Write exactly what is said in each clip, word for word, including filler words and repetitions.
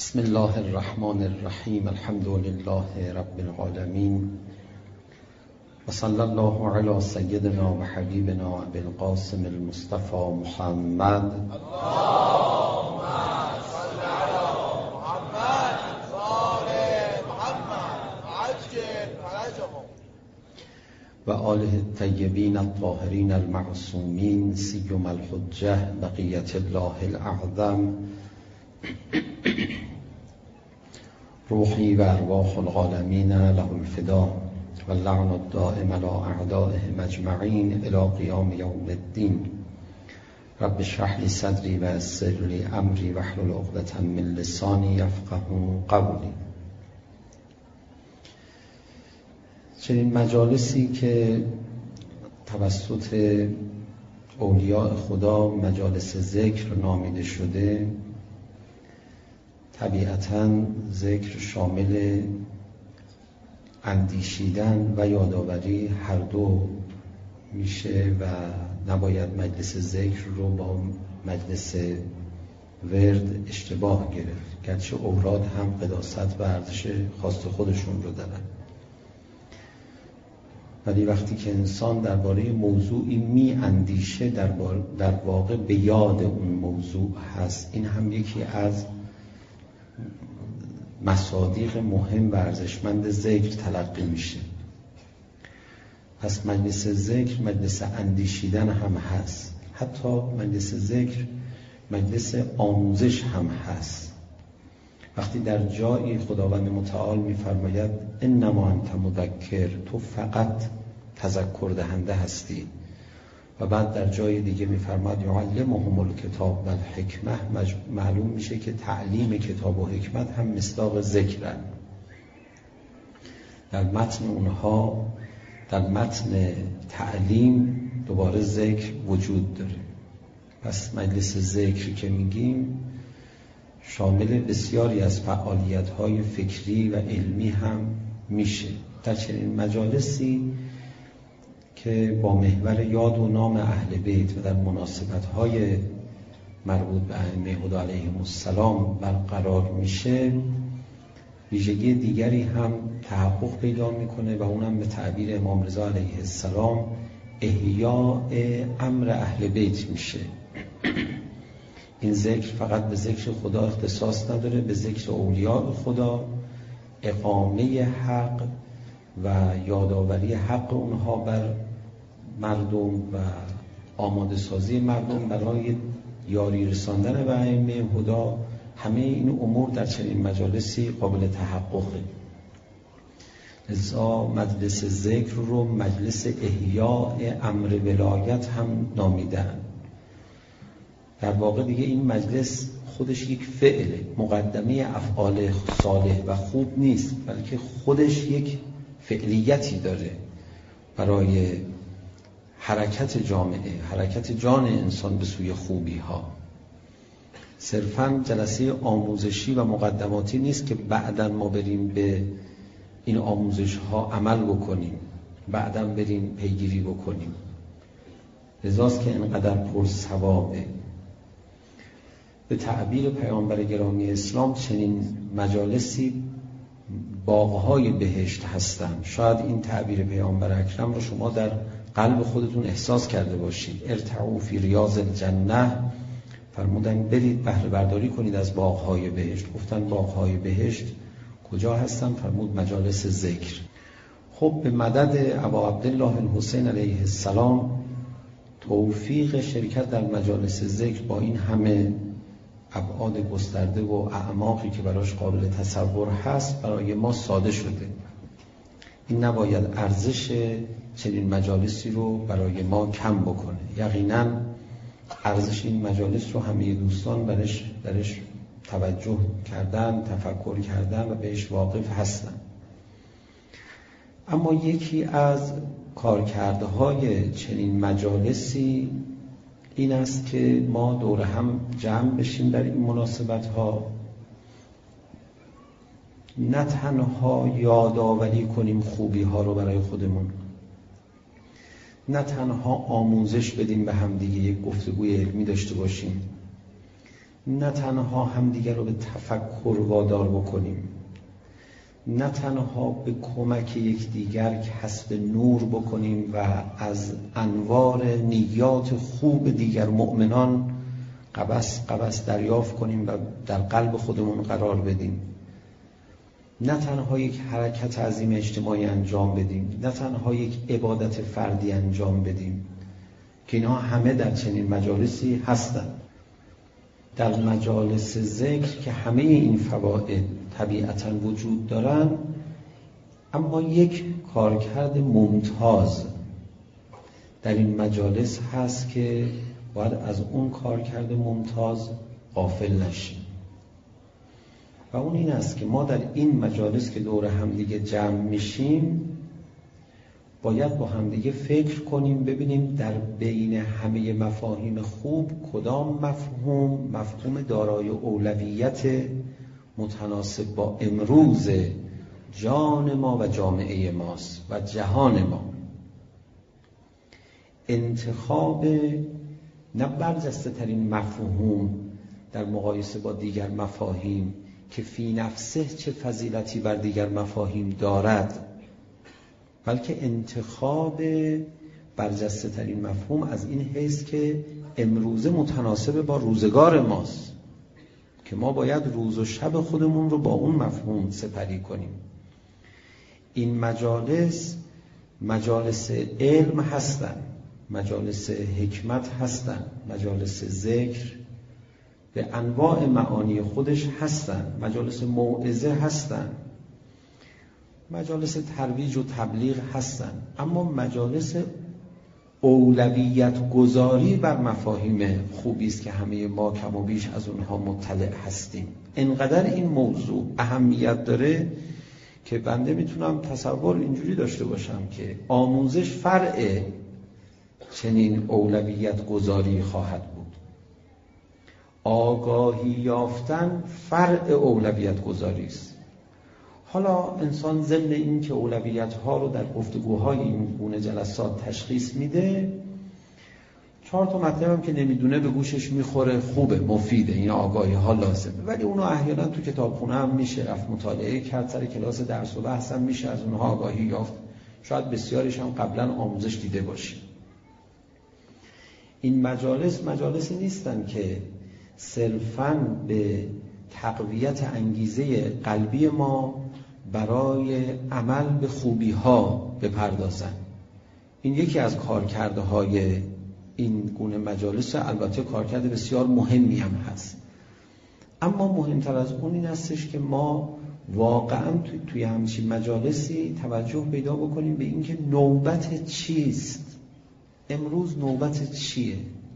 بسم الله الرحمن الرحیم. الحمد لله رب العالمین و صلی الله علی سیدنا و حبیبنا ابی القاسم المصطفى محمد. اللهم صل علی محمد و آل محمد عجل فرجهم و آله الطیبین الطاهرین المعصومین سیما الحجة بقیة الله الاعظم. روحی و ارواح العالمین له الفدا و اللعن الدائم علی اعدائهم اجمعین الی قیام یوم الدین. رب اشرح لی صدری و یسر لی امری واحلل عقدة من لسانی یفقهوا قولی. چنین مجالسی که توسط اولیاء خدا مجالس ذکر نامیده شده، طبیعتاً ذکر شامل اندیشیدن و یادآوری هر دو میشه و نباید مجلس ذکر رو با مجلس ورد اشتباه گرفت، گرچه اوراد هم قداست و ارزش خاص خودشون رو دارن، ولی وقتی که انسان درباره موضوعی می اندیشه در, در واقع به یاد اون موضوع هست. این هم یکی از مصادیق مهم و ارزشمند ذکر تلقی میشه. پس مجلس ذکر مجلس اندیشیدن هم هست، حتی مجلس ذکر مجلس آموزش هم هست. وقتی در جایی خداوند متعال میفرماید انما انت مذکر، تو فقط تذکر دهنده هستی، و بعد در جای دیگه میفرماید یعلمهم الکتاب و الحکمه، معلوم میشه که تعلیم کتاب و حکمت هم مصداق ذکرن. در متن اونها، در متن تعلیم دوباره ذکر وجود داره. پس مجلس ذکر که میگیم شامل بسیاری از فعالیت‌های فکری و علمی هم میشه. در چنین مجالسی که با محور یاد و نام اهل بیت و در مناسبت‌های مربوط به ائمه هدی علیهم السلام برقرار میشه، ویژگی دیگری هم تحقق پیدا میکنه و اونم به تعبیر امام رضا علیه السلام احیاء امر اهل بیت میشه. این ذکر فقط به ذکر خدا اختصاص نداره، به ذکر اولیاء خدا، اقامه حق و یادآوری حق اونها بر مردم و آماده سازی مردم برای یاری رساندن به ائمه هدی، همه این امور در چنین مجالسی قابل تحققه. لذا مجلس ذکر رو مجلس احیاء امر ولایت هم نامیدن. در واقع دیگه این مجلس خودش یک فعله، مقدمه افعال صالح و خوب نیست، بلکه خودش یک فعلیتی داره برای حرکت جامعه، حرکت جان انسان به سوی خوبی ها. صرفاً جلسه آموزشی و مقدماتی نیست که بعداً ما بریم به این آموزش ها عمل بکنیم، بعداً بریم پیگیری بکنیم. لذاست که اینقدر پر ثوابه. به تعبیر پیامبر گرامی اسلام چنین مجالسی باغ‌های بهشت هستند. شاید این تعبیر پیامبر اکرم رو شما در قلب خودتون احساس کرده باشید. ارتعوا فی ریاض الجنه، فرمودن برید بهره برداری کنید از باغ‌های بهشت. گفتن باغ‌های بهشت کجا هستن؟ فرمود مجالس ذکر. خب به مدد ابا عبدالله الحسین علیه السلام توفیق شرکت در مجالس ذکر با این همه ابعاد گسترده و اعماقی که براش قابل تصور هست برای ما ساده شده. این نباید ارزش چنین مجالسی رو برای ما کم بکنه. یقینا ارزش این مجالس رو همه دوستان برش درش توجه کردن، تفکر کردن و بهش واقف هستن. اما یکی از کارکردهای چنین مجالسی این است که ما دور هم جمع بشیم در این مناسبت ها، نه تنها یادآوری کنیم خوبی ها رو برای خودمون، نه تنها آموزش بدیم به هم دیگه، یک گفتگوی علمی داشته باشیم، نه تنها همدیگر رو به تفکر وادار بکنیم، نه تنها به کمک یکدیگر کسب نور بکنیم و از انوار نیات خوب دیگر مؤمنان قبس قبس دریافت کنیم و در قلب خودمون قرار بدیم، نه تنها یک حرکت عظیم اجتماعی انجام بدیم، نه تنها یک عبادت فردی انجام بدیم که اینها همه در چنین مجالسی هستند. در مجالس ذکر که همه این فواید طبیعتاً وجود دارن، اما یک کارکرد ممتاز در این مجالس هست که باید از اون کارکرد ممتاز غافل نشیم و اون این است که ما در این مجالس که دور همدیگه جمع میشیم باید با همدیگه فکر کنیم، ببینیم در بین همه مفاهیم خوب کدام مفهوم مفهوم دارای اولویت متناسب با امروز جان ما و جامعه ماست و جهان ما. انتخاب نه برجسته ترین مفهوم در مقایسه با دیگر مفاهیم که فی نفسه چه فضیلتی بر دیگر مفاهیم دارد، بلکه انتخاب برجسته ترین مفهوم از این حیث که امروزه متناسب با روزگار ماست که ما باید روز و شب خودمون رو با اون مفهوم سپری کنیم. این مجالس مجالس علم هستن، مجالس حکمت هستن، مجالس ذکر به انواع معانی خودش هستن، مجالس موعظه هستن، مجالس ترویج و تبلیغ هستن، اما مجالس اولویت گذاری بر مفاهیم خوبی است که همه ما کم و بیش از اونها مطلع هستیم. انقدر این موضوع اهمیت داره که بنده میتونم تصور اینجوری داشته باشم که آموزش فرع چنین اولویت گذاری خواهد بود، آگاهی یافتن فرع اولویت گذاری است. حالا انسان ضمن این که اولویت ها رو در گفتگوهای این گونه جلسات تشخیص میده، چهار تا مطلب هم که نمیدونه به گوشش میخوره، خوبه، مفیده، این آگاهی ها لازمه، ولی اونو احیانا تو کتابخونه هم میشه رفت مطالعه کرد، سر کلاس درس و بحث هم میشه از اونها آگاهی یافت، شاید بسیارش هم قبلا آموزش دیده باشیم. این مجالس مجالسی نیستن که صرفاً به تقویت انگیزه قلبی ما برای عمل به خوبی ها بپردازن. این یکی از کارکرده های این گونه مجالس، البته کارکرد بسیار مهمی هم هست، اما مهمتر از اون این هستش که ما واقعا توی, توی همچین مجالسی توجه پیدا بکنیم به این که نوبت چیست، امروز نوبت چیه،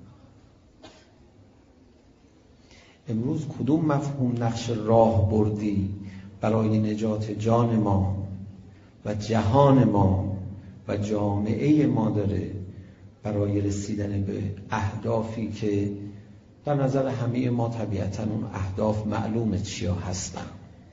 امروز کدوم مفهوم نقش راه بردی برای نجات جان ما و جهان ما و جامعه ما داره برای رسیدن به اهدافی که در نظر همه ما طبیعتاً اون اهداف معلومه چیا هستن.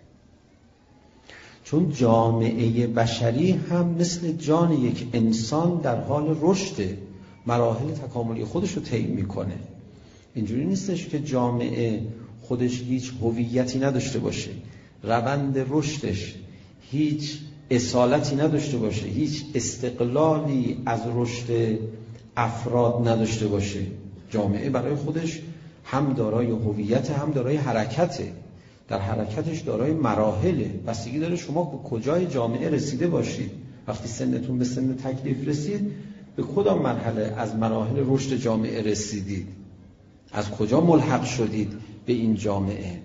چون جامعه بشری هم مثل جان یک انسان در حال رشد، مراحل تکاملی خودش رو طی میکنه. اینجوری نیستش که جامعه خودش هیچ هویتی نداشته باشه، روند رشدش هیچ اصالتی نداشته باشه، هیچ استقلالی از رشد افراد نداشته باشه. جامعه برای خودش هم دارای هویت هم دارای حرکته، در حرکتش دارای مراحله، بستگی داره شما به کجای جامعه رسیده باشید. وقتی سنتون به سن تکلیف رسید، به کدام مرحله از مراحل رشد جامعه رسیدید، از کجا ملحق شدید به این جامعه.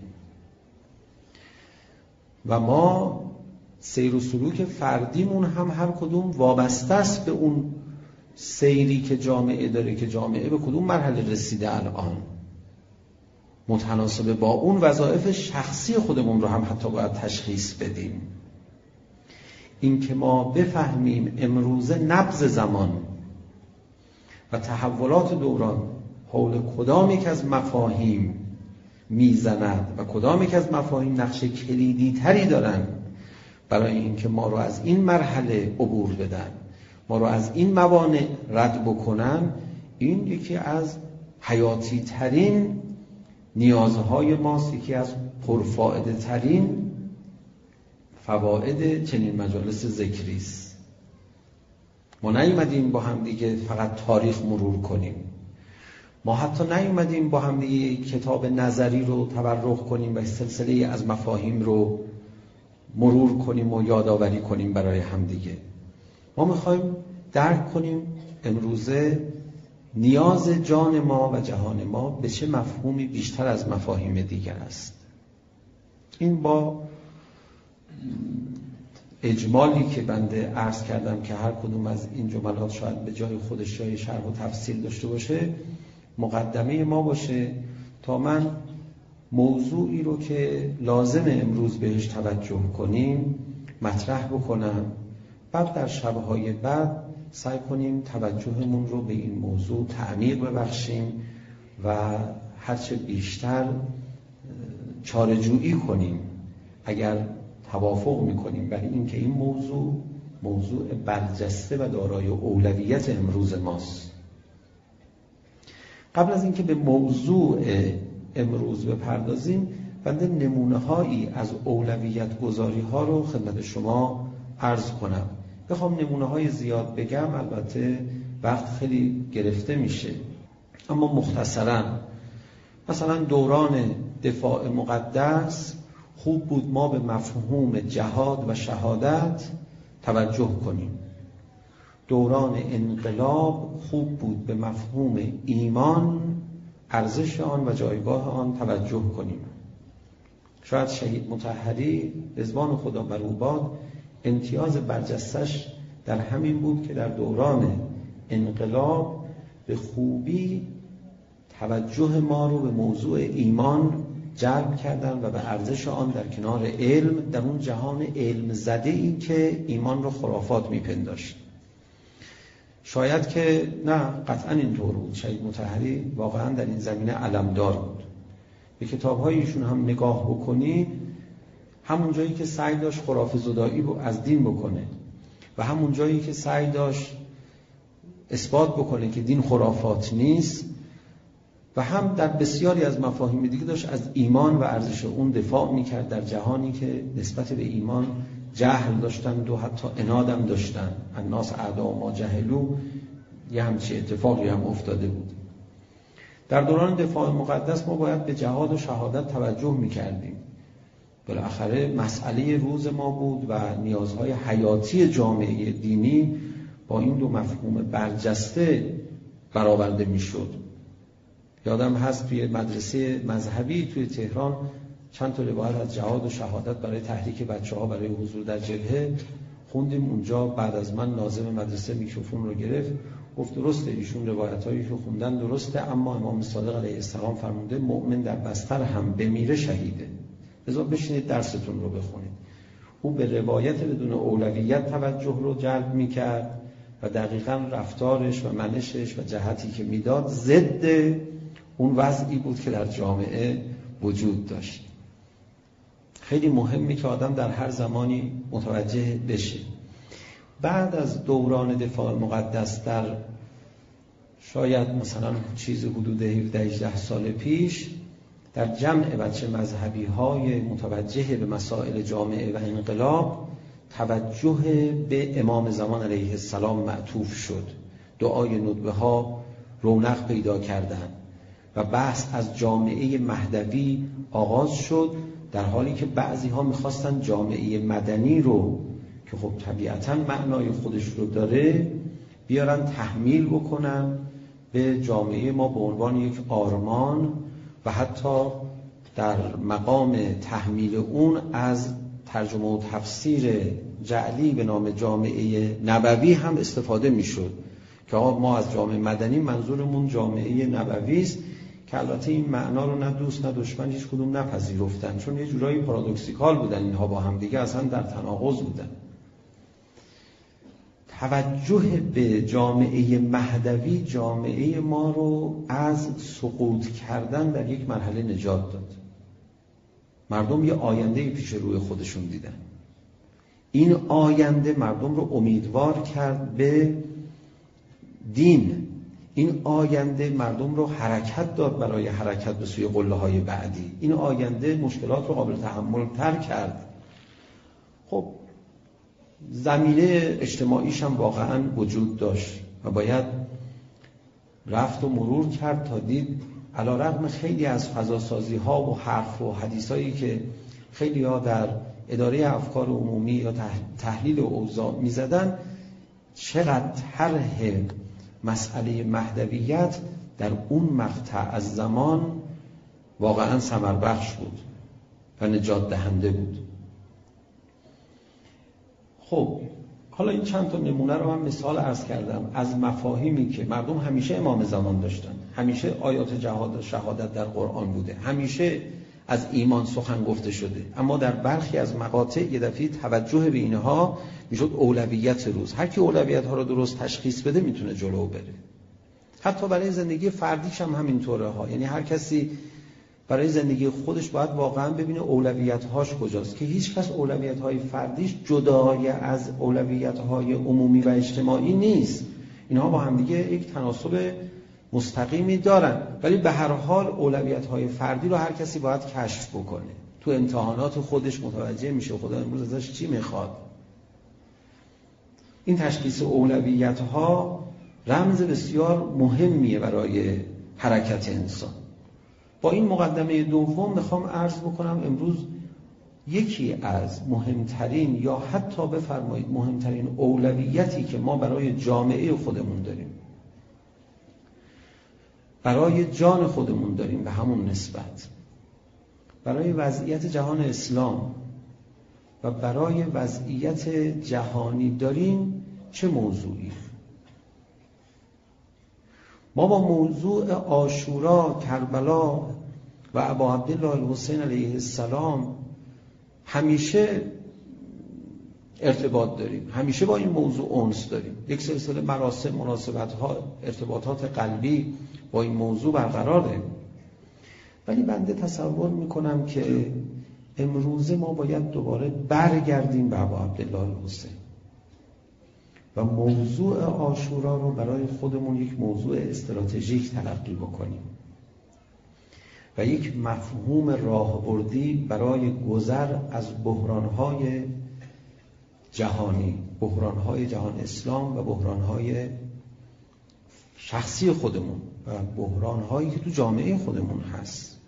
و ما سیر و سلوک فردیمون هم هر کدوم وابسته است به اون سیری که جامعه داره، که جامعه به کدوم مرحله رسیده الان، متناسب با اون وظایف شخصی خودمون رو هم حتی باید تشخیص بدیم. این که ما بفهمیم امروزه نبض زمان و تحولات دوران حول کدام یک از مفاهیم میزند و کدام یک از مفاهیم نقش کلیدی تری دارن برای اینکه ما رو از این مرحله عبور بدن، ما رو از این موانع رد بکنن، این یکی از حیاتی ترین نیازهای ماست. یکی از پرفائده ترین فواید چنین مجالس ذکری است. ما نیومدیم با هم دیگه فقط تاریخ مرور کنیم، ما حتی نیومدیم با هم دیگه کتاب نظری رو تبرک کنیم و سلسله از مفاهیم رو مرور کنیم و یادآوری کنیم برای هم دیگه. ما میخوایم درک کنیم امروزه نیاز جان ما و جهان ما به چه مفهومی بیشتر از مفاهیم دیگر است. این با اجمالی که بنده عرض کردم که هر کدوم از این جملات شاید به جای خودش جای شرح و تفصیل داشته باشه، مقدمه ما باشه تا من موضوعی رو که لازم امروز بهش توجه کنیم مطرح بکنم. بعد در شبهای بعد سعی کنیم توجهمون رو به این موضوع تعمیق ببخشیم و هرچه بیشتر چاره‌جویی کنیم اگر توافق میکنیم برای اینکه این موضوع موضوع برجسته و دارای اولویت امروز ماست. قبل از اینکه به موضوع امروز بپردازیم، بنده نمونه هایی از اولویت گذاری ها رو خدمت شما عرض کنم. بخوام نمونه های زیاد بگم البته وقت خیلی گرفته میشه، اما مختصرا مثلا دوران دفاع مقدس خوب بود ما به مفهوم جهاد و شهادت توجه کنیم. دوران انقلاب خوب بود به مفهوم ایمان، ارزش آن و جایگاه آن توجه کنیم. شاید شهید مطهری رضوان خدا بر او باد امتیاز برجستش در همین بود که در دوران انقلاب به خوبی توجه ما رو به موضوع ایمان جلب کردن و به ارزش آن در کنار علم، در اون جهان علم زده ای که ایمان رو خرافات میپنداشت. شاید که نه، قطعا اینطور بود. شهید مطهری واقعا در این زمینه علمدار بود. به کتاب‌های ایشون هم نگاه بکنی، همون جایی که سعی داشت خرافه زدایی از دین بکنه و همون جایی که سعی داشت اثبات بکنه که دین خرافات نیست، و هم در بسیاری از مفاهیم دیگه داشت از ایمان و ارزش اون دفاع میکرد در جهانی که نسبت به ایمان جهل داشتند و حتی عنادم داشتن. الناس اعداء ما جهلوا، یه همچی اتفاقی هم افتاده بود. در دوران دفاع مقدس ما باید به جهاد و شهادت توجه میکردیم. بالاخره مسئله روز ما بود و نیازهای حیاتی جامعه دینی با این دو مفهوم برجسته برآورده میشد. یادم هست توی مدرسه مذهبی توی تهران چند تا روایت از جهاد و شهادت برای تحریک بچه‌ها برای حضور در جبهه خوندیم. اونجا بعد از من ناظم مدرسه میکروفون رو گرفت، گفت درسته ایشون روایتایی که خوندن درسته، اما امام صادق علیه السلام فرموده مؤمن در بستر هم بمیره شهیده، لذا بشینید درستون رو بخونید. او به روایت بدون اولویت توجه رو جلب میکرد و دقیقاً رفتارش و منشش و جهتی که میداد ضد اون وضعی بود که در جامعه وجود داشت. خیلی مهمه که آدم در هر زمانی متوجه بشه. بعد از دوران دفاع مقدس در شاید مثلا چیز حدود هفده هجده سال پیش، در جمع بچه مذهبی های متوجه به مسائل جامعه و انقلاب توجه به امام زمان علیه السلام معطوف شد. دعای ندبه ها رونق پیدا کردند و بحث از جامعه مهدوی آغاز شد، در حالی که بعضی ها میخواستن جامعه مدنی رو که خب طبیعتاً معنای خودش رو داره بیارن تحمیل بکنن به جامعه ما به عنوان یک آرمان و حتی در مقام تحمیل اون از ترجمه و تفسیر جعلی به نام جامعه نبوی هم استفاده میشد که ما از جامعه مدنی منظورمون جامعه نبوی است، که البته این معنا رو نه دوست نه دشمن هیچ کدوم نپذیرفتن، چون یه جورایی پارادوکسیکال بودن اینها با هم دیگه، اصلا در تناقض بودن. توجه به جامعه مهدوی جامعه ما رو از سقوط کردن در یک مرحله نجات داد. مردم یه آینده پیش روی خودشون دیدن. این آینده مردم رو امیدوار کرد به دین. این آینده مردم رو حرکت داد برای حرکت به سوی قله‌های بعدی. این آینده مشکلات رو قابل تحمل تر کرد. خب زمینه اجتماعیش هم واقعا وجود داشت و باید رفت و مرور کرد تا دید علیرغم خیلی از فضاسازی ها و حرف و حدیث هایی که خیلی ها در اداره افکار عمومی یا تحلیل اوضاع می زدن، چقدر طرح مسئله مهدویت در اون مقطع از زمان واقعا ثمر بخش بود و نجات دهنده بود. خب حالا این چند تا نمونه رو من مثال عرض کردم از مفاهیمی که مردم همیشه امام زمان داشتن، همیشه آیات جهاد شهادت در قرآن بوده، همیشه از ایمان سخن گفته شده، اما در برخی از مقاطع یه دفعه توجه به اینها میشد اولویت روز. هر کی اولویت ها رو درست تشخیص بده میتونه جلو بره. حتی برای زندگی فردیش هم همینطوره ها، یعنی هر کسی برای زندگی خودش باید واقعا ببینه اولویت‌هاش کجاست، که هیچ کس اولویت‌های فردیش جدای از اولویت‌های عمومی و اجتماعی نیست. اینها با هم دیگه یک تناسب مستقیمی دارن، ولی به هر حال اولویت‌های فردی رو هر کسی باید کشف بکنه. تو امتحانات خودش متوجه میشه خدا امروز ازش چی میخواد. این تشخیص اولویت‌ها رمز بسیار مهمیه برای حرکت انسان. با این مقدمه دوم میخوام عرض بکنم امروز یکی از مهمترین یا حتی بفرمایید مهمترین اولویتی که ما برای جامعه خودمون داریم، برای جان خودمون داریم به همون نسبت، برای وضعیت جهان اسلام و برای وضعیت جهانی داریم چه موضوعی؟ ما با موضوع عاشورا، کربلا و ابا عبدالله الحسین علیه السلام همیشه ارتباط داریم، همیشه با این موضوع انس داریم. یک سلسله مراسم، مناسبت‌ها، ارتباطات قلبی با این موضوع برقراره. ولی بنده تصور میکنم که امروزه ما باید دوباره برگردیم به ابا عبدالله الحسین و موضوع عاشورا رو برای خودمون یک موضوع استراتژیک تلقی بکنیم و یک مفهوم راهبردی برای گذر از بحران‌های جهانی، بحران‌های جهان اسلام و بحران‌های شخصی خودمون و بحران‌هایی که تو جامعه خودمون هست.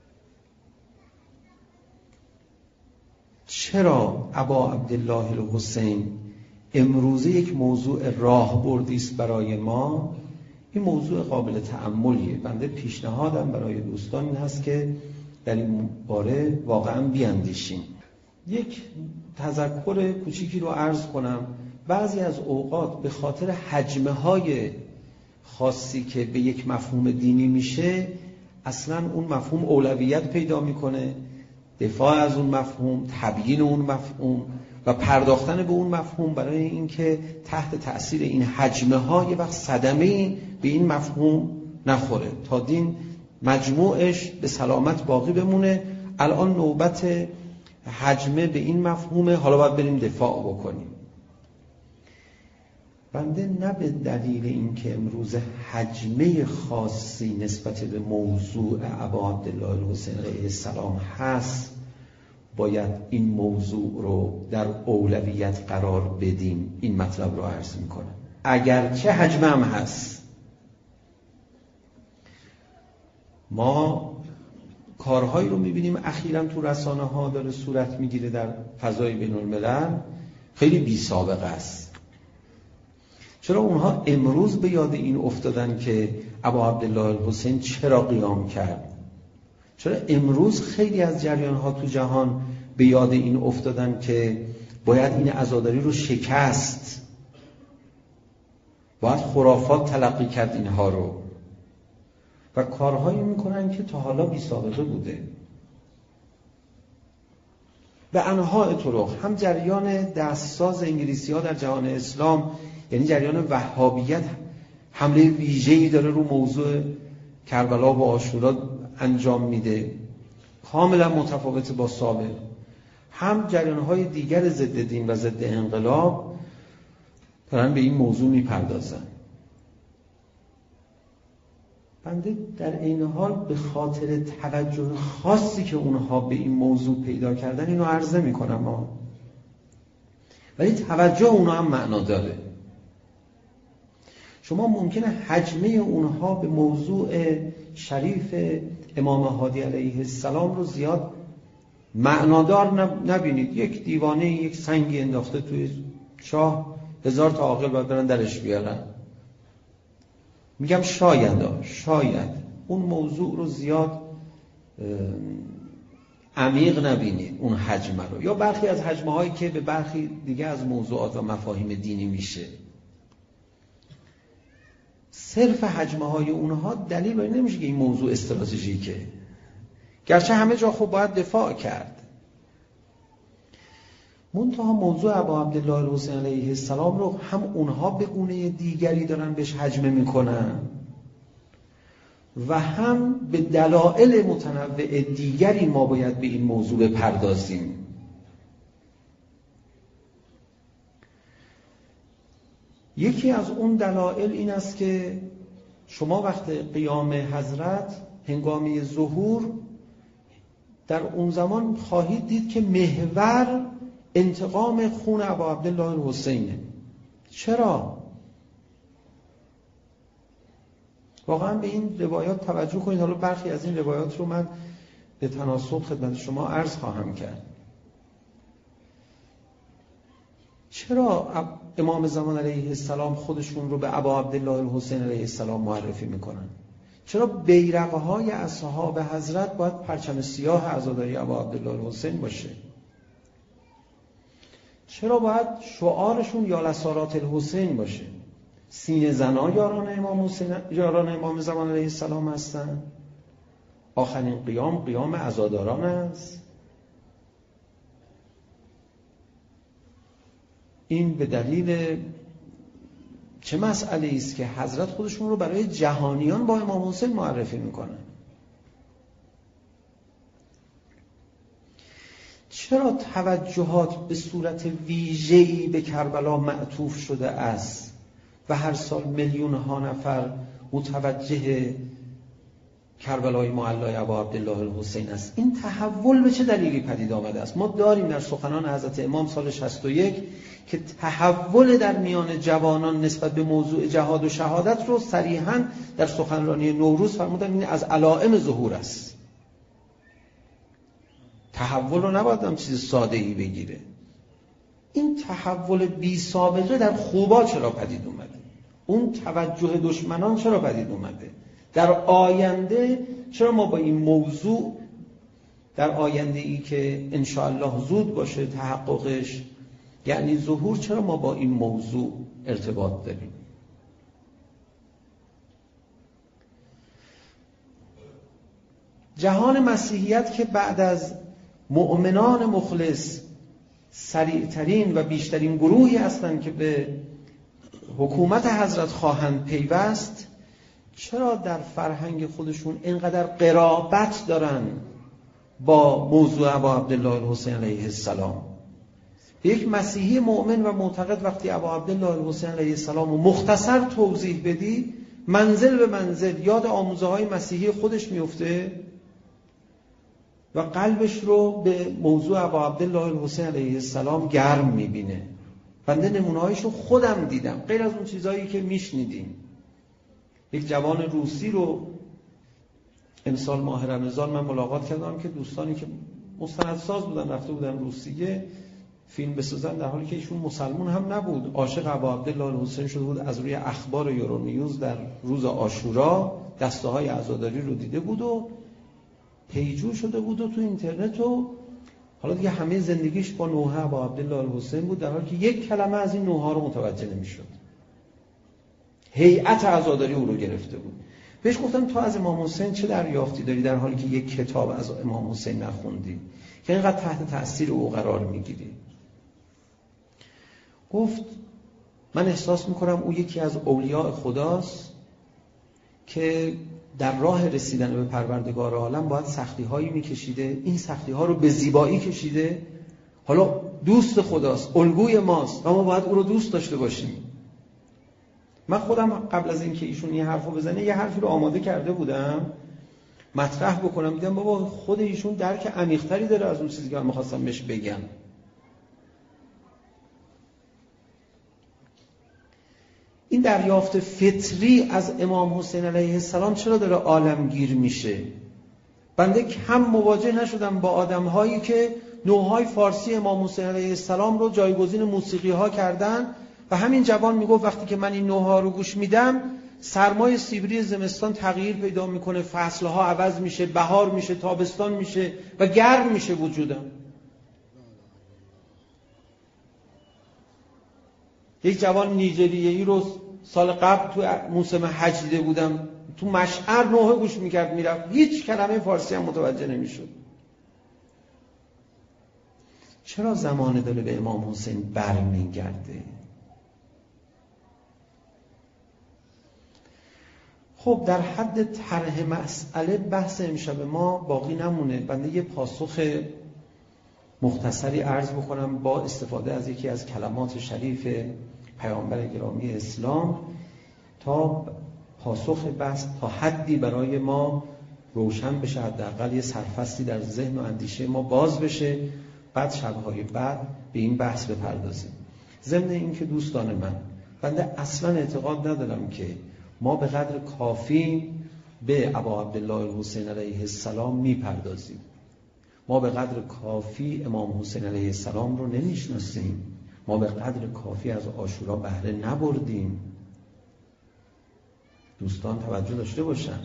چرا ابا عبدالله الحسین امروزه یک موضوع راهبردی است برای ما؟ این موضوع قابل تأملیه. بنده پیشنهادم برای دوستان این هست که در این باره واقعا بیاندیشیم. یک تذکر کوچیکی رو عرض کنم. بعضی از اوقات به خاطر حجمهای خاصی که به یک مفهوم دینی میشه، اصلا اون مفهوم اولویت پیدا میکنه. دفاع از اون مفهوم، تبیین اون مفهوم و پرداختن به اون مفهوم برای اینکه تحت تأثیر این حجمه ها یه وقت صدمه‌ای به این مفهوم نخوره تا دین مجموعش به سلامت باقی بمونه. الان نوبت حجمه به این مفهومه، حالا باید بریم دفاع بکنیم. بنده نه به دلیل اینکه امروز حجمه خاصی نسبت به موضوع ابا عبدالله الحسین علیه السلام هست باید این موضوع رو در اولویت قرار بدیم. این مطلب رو عرض میکنم اگر چه حجمه هم هست. ما کارهایی رو میبینیم اخیراً تو رسانه ها داره صورت میگیره در فضای بین الملل، خیلی بی سابقه است. چرا اونها امروز به یاد این افتادن که ابا عبدالله الحسین چرا قیام کرد؟ چرا امروز خیلی از جریان‌ها تو جهان به یاد این افتادن که باید این عزاداری رو شکست، باید خرافات تلقی کرد اینها رو، و کارهایی میکنن که تا حالا بی سابقه بوده به انواع طرق. هم جریان دستساز انگلیسی ها در جهان اسلام، یعنی جریان وهابیت، حمله ویژه‌ای داره رو موضوع کربلا و عاشورا انجام میده، کاملا متفاوت با سابق. هم جریان‌های دیگر ضد دین و ضد انقلاب دارن به این موضوع میپردازن. بنده در این حال به خاطر توجه خاصی که اونها به این موضوع پیدا کردن اینو عرضه میکنم، ولی توجه اونها هم معنا داره. شما ممکنه حجمه اونها به موضوع شریف امام هادی علیه السلام رو زیاد معنادار نبینید. یک دیوانه یک سنگی انداخته توی چاه، هزار تا عاقل باید برن درش بیارن. میگم شاید شاید اون موضوع رو زیاد عمیق نبینید، اون حجمه رو، یا برخی از حجمه هایی که به برخی دیگه از موضوعات و مفاهیم دینی میشه. صرف حجمه های اونها دلیل بر این نمیشه که این موضوع استراتژیکه، گرچه همه جا خب باید دفاع کرد. منتها موضوع ابا عبدالله الحسین علیه السلام رو هم اونها به گونه دیگری دارن بهش حجمه میکنن و هم به دلایل متنوع دیگری ما باید به این موضوع بپردازیم. یکی از اون دلایل این است که شما وقت قیام حضرت هنگامی ظهور در اون زمان خواهید دید که محور انتقام خون ابا عبدالله الحسینه. چرا؟ واقعا به این روایات توجه کنید. حالا برخی از این روایات رو من به تناسب خدمت شما عرض خواهم کرد. چرا امام زمان علیه السلام خودشون رو به ابا عبدالله الحسین علیه السلام معرفی میکنن؟ چرا بیرقهای اصحاب حضرت باید پرچم سیاه عزاداری ابا عبدالله الحسین باشه؟ چرا باید شعارشون یا لسارات الحسین باشه؟ سینه زنا یاران امام حسین، یاران امام زمان علیه السلام هستن. آخرین قیام قیام عزاداران است. این به دلیل چه مسئله است که حضرت خودشون رو برای جهانیان با امام حسین معرفی میکنن؟ چرا توجهات به صورت ویژه‌ای به کربلا معطوف شده است و هر سال میلیون ها نفر متوجه کربلای معلای ابا عبدالله الحسین است؟ این تحول به چه دلیلی پدید آمده است؟ ما داریم در سخنان حضرت امام سال شصت و یک که تحول در میان جوانان نسبت به موضوع جهاد و شهادت رو صریحاً در سخنرانی نوروز فرمودن این از علائم ظهور است. تحول رو نباید هم چیز ساده‌ای بگیره. این تحول بی سابقه در خوبا چرا پدید اومده؟ اون توجه دشمنان چرا پدید اومده؟ در آینده چرا ما با این موضوع در آینده ای که انشاءالله زود باشه تحققش، یعنی ظهور، چرا ما با این موضوع ارتباط داریم؟ جهان مسیحیت که بعد از مؤمنان مخلص سریعترین و بیشترین گروهی هستند که به حکومت حضرت خواهند پیوست، چرا در فرهنگ خودشون اینقدر قرابت دارن با موضوع ابا عبدالله الحسین علیه السلام؟ یک مسیحی مؤمن و معتقد وقتی ابا عبدالله الحسین علیه السلام رو مختصر توضیح بدی، منزل به منزل یاد آموزه های مسیحی خودش میفته و قلبش رو به موضوع ابا عبدالله الحسین علیه السلام گرم میبینه. بنده نمونه‌هایشو خودم دیدم، غیر از اون چیزهایی که میشنیدیم. یک جوان روسی رو امسال ماه رمضان من ملاقات کردم که دوستانی که مستندساز بودن رفته بودن روسیه فیلم بسازن، در حالی که ایشون مسلمان هم نبود، عاشق ابا عبدالله الحسین شده بود. از روی اخبار یورونیوز در روز عاشورا دسته های عزاداری رو دیده بود و پیجو شده بود و تو اینترنت و حالا دیگه همه زندگیش با نوحه ابا عبدالله الحسین بود، در حالی که یک کلمه از این نوحه رو متوجه نمی‌شد. هیئت عزاداری او رو گرفته بود. بهش گفتم تو از امام حسین چه دریافتی داری در حالی که یک کتاب از امام حسین نخوندی که اینقدر تحت تأثیر او قرار میگیری؟ گفت من احساس میکنم او یکی از اولیاء خداست که در راه رسیدن به پروردگار عالم باید سختی هایی میکشیده، این سختی ها رو به زیبایی کشیده، حالا دوست خداست، الگوی ماست و ما باید او رو دوست داشته باشیم. من خودم قبل از اینکه ایشون یه حرفو بزنه یه حرفی رو آماده کرده بودم مطرح بکنم، دیدم بابا خود ایشون درک عمیق‌تری داره از اون چیزی که من می‌خواستم بهش بگم. این دریافت فطری از امام حسین علیه السلام چرا داره عالمگیر میشه؟ بنده کم مواجه نشدم با آدم‌هایی که نوحای فارسی امام حسین علیه السلام رو جایگزین موسیقی ها کردن و همین جوان میگفت وقتی که من این نوحا رو گوش میدم سرمای سیبری زمستان تغییر پیدا میکنه، فصلها عوض میشه، بهار میشه، تابستان میشه و گرم میشه وجودم. یک جوان نیجریه‌ای رو سال قبل تو موسم حج دیده بودم، تو مشعر نوحه گوش میکرد میرفت، هیچ کلمه فارسی هم متوجه نمیشد. چرا زمانه داره به امام حسین برمیگرده؟ خب در حد طرح مسئله بحث امشب ما باقی نمونه. بنده یه پاسخ مختصری عرض بکنم با استفاده از یکی از کلمات شریف پیامبر گرامی اسلام تا پاسخ بحث تا حدی برای ما روشن بشه، حداقل یه سرفصلی در ذهن و اندیشه ما باز بشه، بعد شبهای بعد به این بحث بپردازیم. ضمن این که دوستان من، بنده اصلا اعتقاد ندارم که ما به قدر کافی به ابا عبدالله الحسین علیه السلام میپردازیم. ما به قدر کافی امام حسین علیه السلام رو نمیشناسیم. ما به قدر کافی از عاشورا بهره نبردیم. دوستان توجه داشته باشن.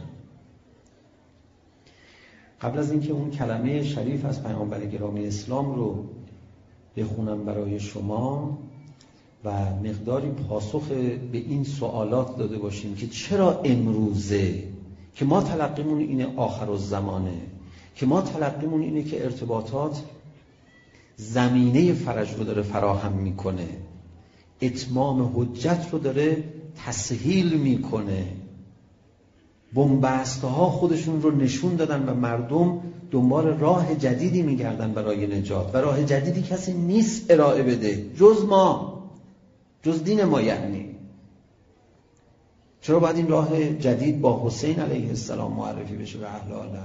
قبل از اینکه اون کلمه شریف از پیامبر گرامی اسلام رو بخونم برای شما و مقداری پاسخ به این سوالات داده باشیم که چرا امروزه که ما تلقیمون اینه آخرالزمانه، که ما تلقیمون اینه که ارتباطات زمینه فرج رو داره فراهم میکنه، اتمام حجت رو داره تسهیل میکنه، بنبسته ها خودشون رو نشون دادن و مردم دنبال راه جدیدی میگردن برای نجات و راه جدیدی کسی نیست ارائه بده جز ما، جز دین ما. یعنی چرا باید این راه جدید با حسین علیه السلام معرفی بشه به اهل عالم؟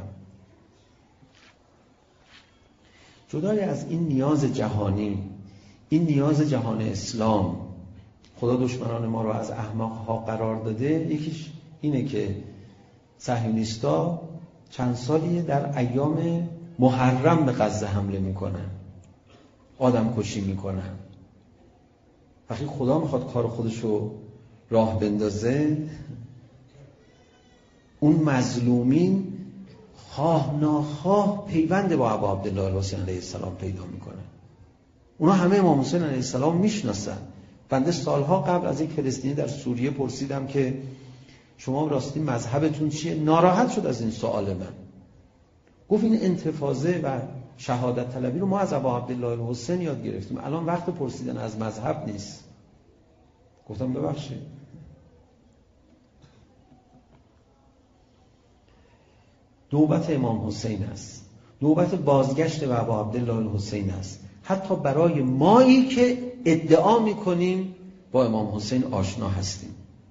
جدای از این نیاز جهانی، این نیاز جهان اسلام، خدا دشمنان ما رو از احمق ها قرار داده. یکیش اینه که صهیونیستا چند سالیه در ایام محرم به غزه حمله میکنن، آدم کشی میکنن. وقتی خدا میخواد کار خودشو راه بندازه، اون مظلومین خواه ناخواه پیوند با ابا عبدالله الحسین علیه السلام پیدا میکنن. اونا همه امام حسین علیه السلام میشناسن. بنده سالها قبل از یک فلسطینی در سوریه پرسیدم که شما راستی مذهبتون چیه؟ ناراحت شد از این سوال من. گفت این انتفاضه و شهادت طلبی رو ما از ابا عبدالله الحسین یاد گرفتیم، الان وقت پرسیدن از مذهب نیست. گفتم ببخشید. نوبت امام حسین است، نوبت بازگشت به ابا عبدالله الحسین است، حتی برای مایی که ادعا میکنیم با امام حسین آشنا هستیم.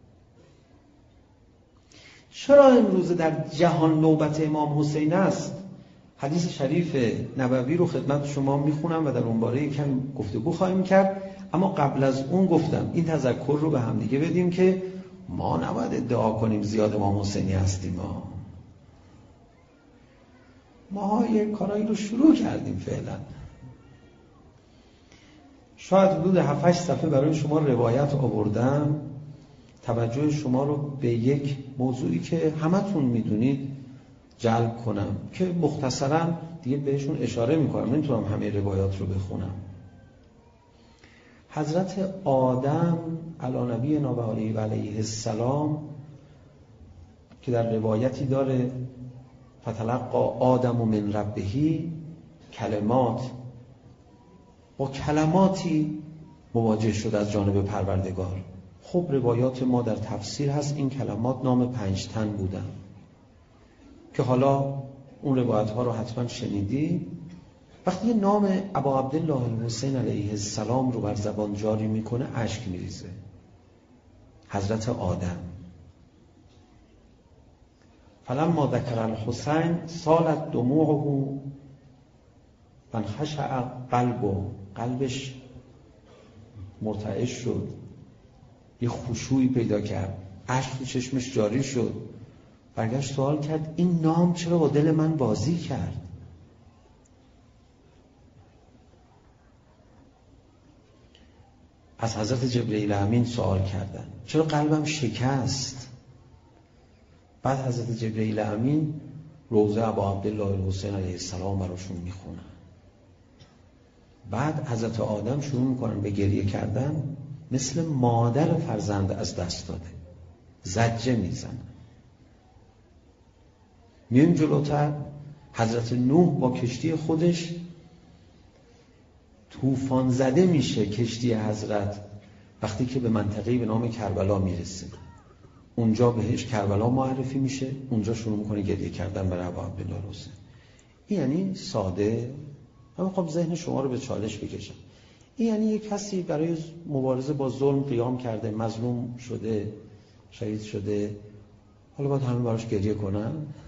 چرا امروز در جهان نوبت امام حسین است؟ حدیث شریف نبوی رو خدمت شما میخونم و در اون باره کمی گفتگو خواهیم کرد، اما قبل از اون گفتم این تذکر رو به هم دیگه بدیم که ما نباید ادعا کنیم زیاد امام حسینی هستیم. ما ما یک کارایی رو شروع کردیم فعلا. شاید حدود هفت هشت صفحه برای شما روایت آوردم، توجه شما رو به یک موضوعی که همتون میدونید جلب کنم که مختصرا دیگه بهشون اشاره میکنم، نمیتونم همه روایات رو بخونم. حضرت آدم علی نبینا و علیه السلام که در روایتی داره فتلقی آدم من ربهی کلمات، با کلماتی مواجه شد از جانب پروردگار. خب روایات ما در تفسیر هست این کلمات نام پنج تن بودن که حالا اون روایت ها رو حتما شنیدی. وقتی نام ابا عبدالله الحسین علیه السلام رو بر زبان جاری میکنه اشک میریزه. حضرت آدم. فلما ذکر الحسین سالت دموعه فانخشع قلبه، قلبش مرتعش شد، یه خشوعی پیدا کرد، اشک تو چشمش جاری شد. برگشت سوال کرد این نام چرا با دل من بازی کرد؟ از حضرت جبرئیل امین سوال کردن چرا قلبم شکست؟ بعد حضرت جبرئیل امین روضه ابا عبدالله الحسین علیه السلام براشون میخونن. بعد حضرت آدم شروع میکنن به گریه کردن، مثل مادر فرزند از دست داده، زجه میزنن. میایم جلوتر، حضرت نوح با کشتی خودش طوفان زده میشه. کشتی حضرت وقتی که به منطقه‌ای به نام کربلا میرسه، اونجا بهش کربلا معرفی میشه، اونجا شروع میکنه گریه کردن برای ابا عبدالله الحسین. این یعنی ساده، من میخوام ذهن شما رو به چالش بکشم. این یعنی یک کسی برای مبارزه با ظلم قیام کرده، مظلوم شده، شهید شده، حالا باید همه براش گریه کنن؟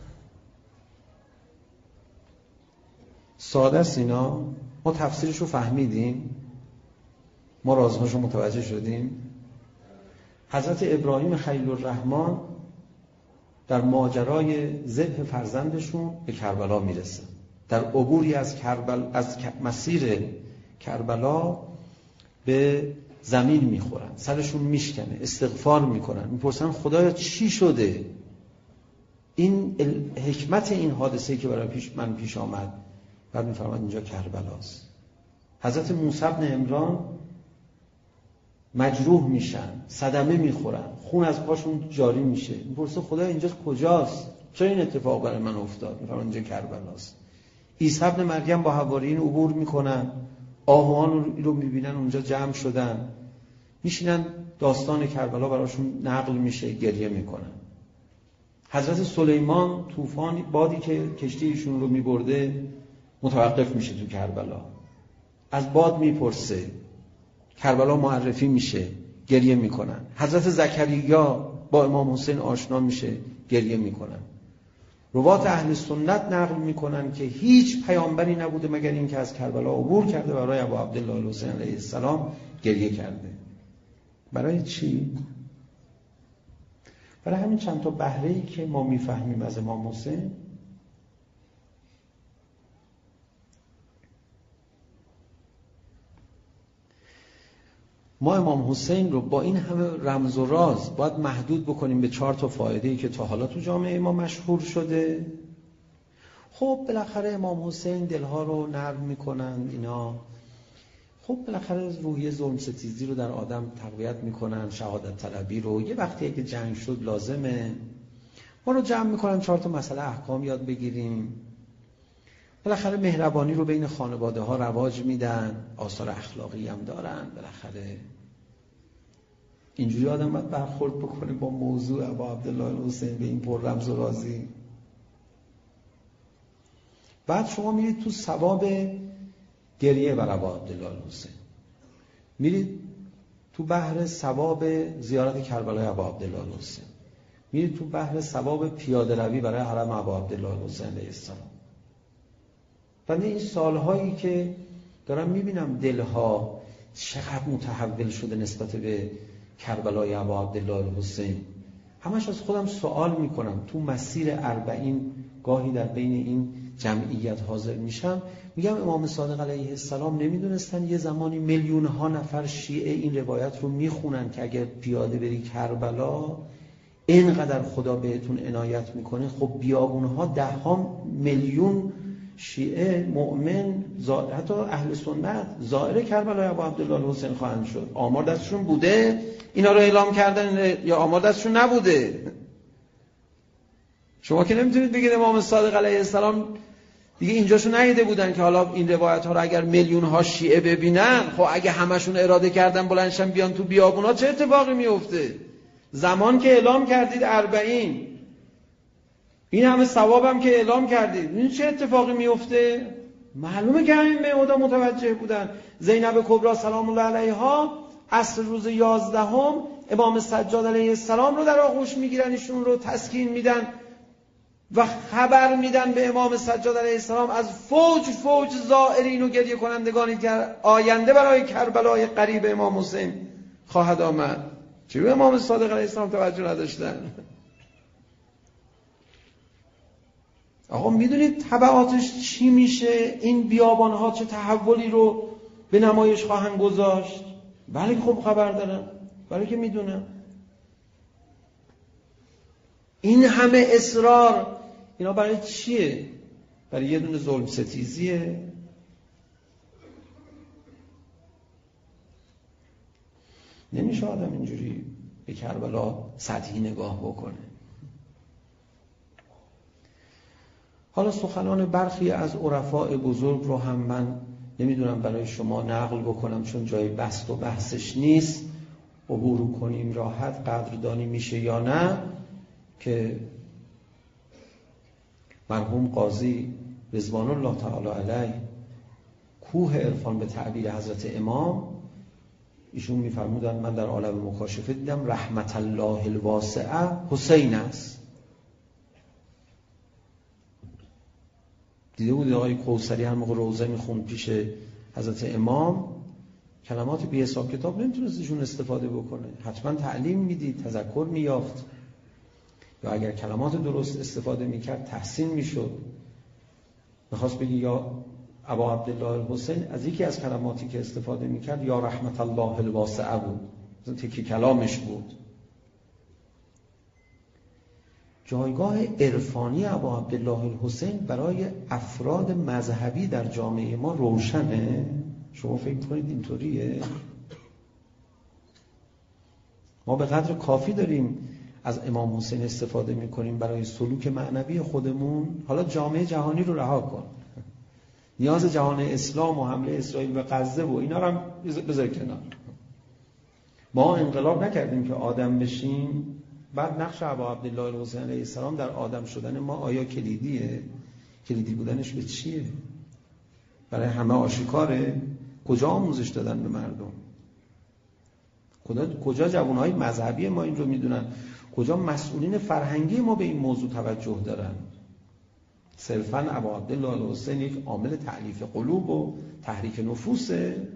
ساده است اینا. ما تفسیرش رو فهمیدیم، ما رازهاش رو متوجه شدیم. حضرت ابراهیم خلیل الرحمن در ماجرای ذبح فرزندشون به کربلا میرسه، در عبوری از کربل از مسیر کربلا به زمین میخورن، سرشون میشکنه، استغفار میکنن، میپرسن خدایا چی شده؟ این حکمت این حادثه‌ای که برای پیش من پیش آمد. بعد میفرماد اینجا کربلاست. حضرت موسی بن عمران مجروح میشن، صدمه میخورن، خون از پاشون جاری میشه، میپرسه خدا اینجا کجاست؟ چرا این اتفاق برای من افتاد؟ میفرماد اینجا کربلاست. عیسی ابن مریم با حواریین عبور میکنن، آهوان رو میبینن اونجا جمع شدن، میشینن داستان کربلا براشون نقل میشه، گریه میکنن. حضرت سلیمان طوفان بادی که کشتی ایشون رو میبرده متوقف میشه تو کربلا، از باد میپرسه، کربلا معرفی میشه، گریه میکنن. حضرت زکریا با امام حسین آشنا میشه، گریه میکنن. روات اهل سنت نقل میکنن که هیچ پیامبری نبوده مگر این که از کربلا عبور کرده، برای ابا عبدالله الحسین علیه السلام گریه کرده. برای چی؟ برای همین چند تا بهره‌ای که ما میفهمیم از امام حسین. ما امام حسین رو با این همه رمز و راز باید محدود بکنیم به چهار تا فایده‌ای که تا حالا تو جامعه ما مشهور شده. خب بالاخره امام حسین دلها رو نرم میکنن اینا، خب بالاخره روحیه ظلم ستیزی رو در آدم تقویت میکنن، شهادت طلبی رو یه وقتی که جنگ شد لازمه، ما رو جمع میکنن چهار تا مسئله احکام یاد بگیریم. بالاخره مهربانی رو بین خانواده ها رواج میدن، آثار اخلاقی هم دارن. بالاخره اینجوری آدم باید برخورد بکنه با موضوع ابا عبدالله الحسین به این پر رمز و رازی. بعد شما میرید تو ثواب گریه بر ابا عبدالله الحسین، میرید تو بحر ثواب زیارت کربلای ابا عبدالله الحسین، میرید تو بحر ثواب پیاده روی برای حرم ابا عبدالله الحسین علیه السلام. بنده این سالهایی که دارم میبینم دلها چقدر متحول شده نسبت به کربلای ابا عبدالله الحسین، همش از خودم سوال میکنم. تو مسیر اربعین گاهی در بین این جمعیت حاضر میشم، میگم امام صادق علیه السلام نمیدونستن یه زمانی میلیون ها نفر شیعه این روایت رو میخونن که اگر پیاده بری کربلا اینقدر خدا بهتون عنایت میکنه؟ خب بیابونها ده ها میلیون شیعه مؤمن حتی اهل سنت زائر کربلای ابا عبدالله الحسین خواهند شد. آمار دستشون بوده اینا رو اعلام کردن یا آمار دستشون نبوده؟ شما که نمیتونید بگید امام صادق علیه السلام دیگه اینجاشو ندیده بودن که حالا این روایت ها رو اگر میلیون ها شیعه ببینن، خب اگه همشون اراده کردن بلندشن بیان تو بیابونا چه اتفاقی میفته؟ زمان که اعلام کردید اربعین، این همه ثوابم که اعلام کردید، این چه اتفاقی میفته؟ معلومه که همین موعدا متوجه بودن. زینب کبرا سلام الله علیها عصر روز یازدهم امام سجاد علیه السلام رو در آغوش میگیرن، ایشون رو تسکین میدن و خبر میدن به امام سجاد علیه السلام از فوج فوج زائرین و گریه کنندگانی که آینده برای کربلای قریب امام حسین خواهد آمد. چه به امام صادق علیه السلام توجه نداشتن؟ آقا میدونید تبعاتش چی میشه؟ این بیابانها چه تحولی رو به نمایش خواهند گذاشت؟ بله خب خبر دارم، بله که میدونم. این همه اصرار اینا برای چیه؟ برای یه دونه ظلم ستیزیه؟ نمیشه آدم اینجوری به کربلا سطحی نگاه بکنه. حالا سخنان برخی از عرفاء بزرگ رو هم من نمیدونم برای شما نقل بکنم، چون جای بحث و بحثش نیست، عبور کنیم راحت قدردانی میشه یا نه، که مرحوم قاضی رضوان الله تعالی علیه کوه عرفان به تعبیر حضرت امام، ایشون میفرمودن من در عالم مکاشفه دیدم رحمت الله الواسعه حسین است. دیده بود آقای کوثری هر موقع روزه میخوند پیش حضرت امام کلمات بی حساب کتاب نمیتونست ایشون استفاده بکنه، حتما تعلیم میدید، تذکر مییافت، یا اگر کلمات درست استفاده میکرد تحسین میشد. میخواست بگی یا ابا عبدالله الحسین، از یکی از کلماتی که استفاده میکرد یا رحمت الله الواسعه بود، تکی کلامش بود. جایگاه عرفانی ابا عبدالله الحسین برای افراد مذهبی در جامعه ما روشنه. شما فکر کنید اینطوریه؟ ما به قدر کافی داریم از امام حسین استفاده میکنیم برای سلوک معنوی خودمون. حالا جامعه جهانی رو رها کن، نیاز جهان اسلام و حمله اسرائیل به غزه و اینا رو هم بذار کنار. ما انقلاب نکردیم که آدم بشیم. بعد نقش ابا عبدالله الحسین علیه السلام در آدم شدن ما آیا کلیدیه؟ کلیدی بودنش به چیه؟ برای همه آشکاره؟ کجا آموزش دادن به مردم؟ کجا جوانهای مذهبی ما این رو میدونن؟ کجا مسئولین فرهنگی ما به این موضوع توجه دارن؟ صرفاً ابا عبدالله الحسین یک عامل تألیف قلوب و تحریک نفوسه؟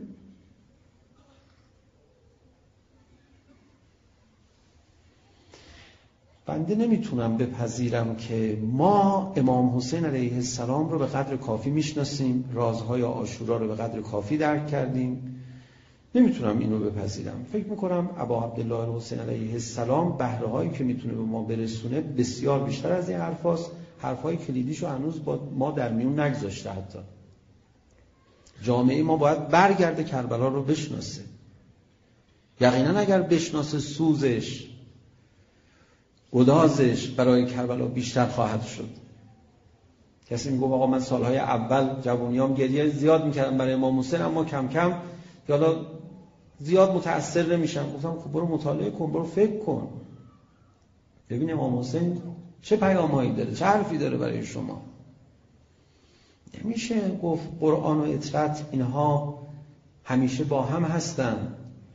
بنده نمیتونم بپذیرم که ما امام حسین علیه السلام رو به قدر کافی میشناسیم، رازهای عاشورا رو به قدر کافی درک کردیم. نمیتونم اینو بپذیرم. فکر میکنم ابا عبدالله الحسین علیه السلام بهره هایی که میتونه به ما برسونه بسیار بیشتر از این حرفاست. حرفای کلیدیشو هنوز با ما در میون نگذاشته. حتی جامعه ما باید برگرده کربلا رو بشناسه. یقینا اگر بشناسه سوزش گدازش برای کربلا بیشتر خواهد شد. کسی میگه آقا من سالهای اول جوونیام گریه زیاد میکردم برای امام حسین، اما کم کم حالا زیاد متأثر نمیشم. گفتم خب برو مطالعه کن، برو فکر کن، ببین امام حسین چه پیامهایی داره، چه حرفی داره برای شما. نمیشه گفت قرآن و اطرت اینها همیشه با هم هستن.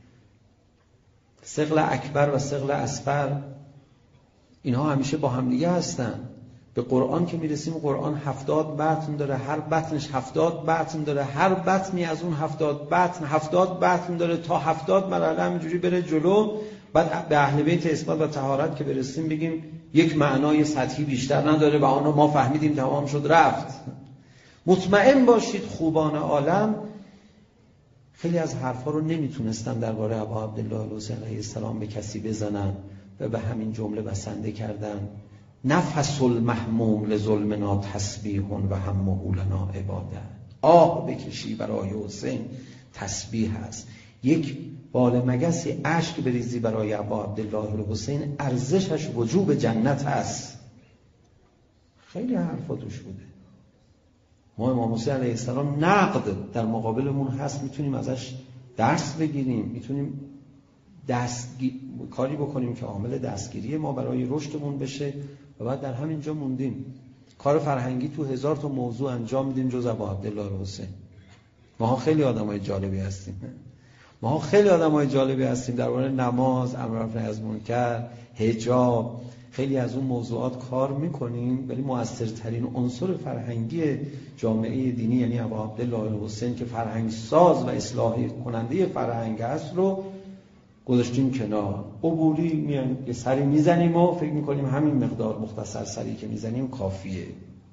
ثقل اکبر و ثقل اصغر اینها همیشه با هم دیگه هستن. به قرآن که میرسیم قرآن هفتاد بطن داره، هر بطنش هفتاد بطن داره، هر بطنی از اون هفتاد بطن هفتاد بطن داره، تا هفتاد مرحله همینجوری بره جلو. بعد به اهل بیت اثبات و طهارت که برسیم بگیم یک معنای سطحی بیشتر نداره و آنو ما فهمیدیم تمام شد رفت. مطمئن باشید خوبان عالم خیلی از حرفا رو نمیتونستن درباره ابا عبدالله الحسین علیه السلام به کسی بزنن و به همین جمله بسنده کردن: نفس المحموم لظلمنا تسبیح و همه لنا عباده. آه بکشی برای حسین تسبیح است. یک بال مگسی اشک بریزی برای ابا عبدالله الحسین ارزشش وجوب جنت است. خیلی حرفا توش بوده. ما امام حسین علیه السلام نقد در مقابلمون هست، میتونیم ازش درس بگیریم، میتونیم دستگی... کاری بکنیم که عامل دستگیری ما برای رشدمون بشه و بعد در همین جا موندیم. کار فرهنگی تو هزار تا موضوع انجام میدیم جز ابا عبدالله الحسین. ما خیلی آدمای جالبی هستیم. ما خیلی آدمای جالبی هستیم درباره نماز، امر معروف نهی از منکر، حجاب، خیلی از اون موضوعات کار میکنیم، ولی موثرترین عنصر فرهنگی جامعه دینی یعنی ابا عبدالله الحسین که فرهنگ ساز و اصلاح کننده فرهنگ است رو گذاشتیم کنار. عبوری میایم یه سری میزنیم و فکر میکنیم همین مقدار مختصر سری که میزنیم کافیه.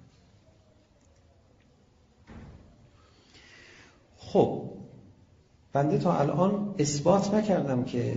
خب بنده تا الان اثبات نکردم که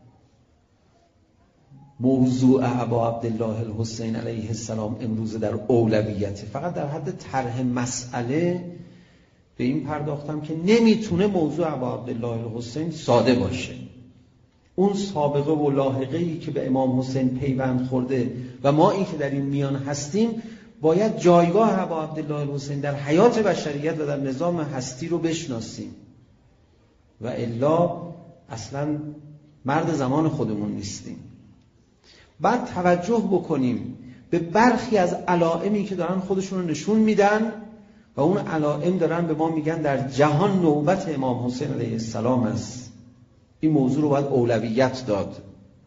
موضوع ابا عبدالله الحسین علیه السلام امروز در اولویته، فقط در حد طرح مسئله به این پرداختم که نمیتونه موضوع ابا عبدالله الحسین ساده باشه. اون سابقه و لاحقه‌ای که به امام حسین پیوند خورده و ما این که در این میان هستیم باید جایگاه ابا عبدالله الحسین در حیات بشریت و در نظام هستی رو بشناسیم و الا اصلا مرد زمان خودمون نیستیم. بعد توجه بکنیم به برخی از علائمی که دارن خودشون رو نشون میدن و اون علائم دارن به ما میگن در جهان نوبت امام حسین علیه السلام است. این موضوع رو باید اولویت داد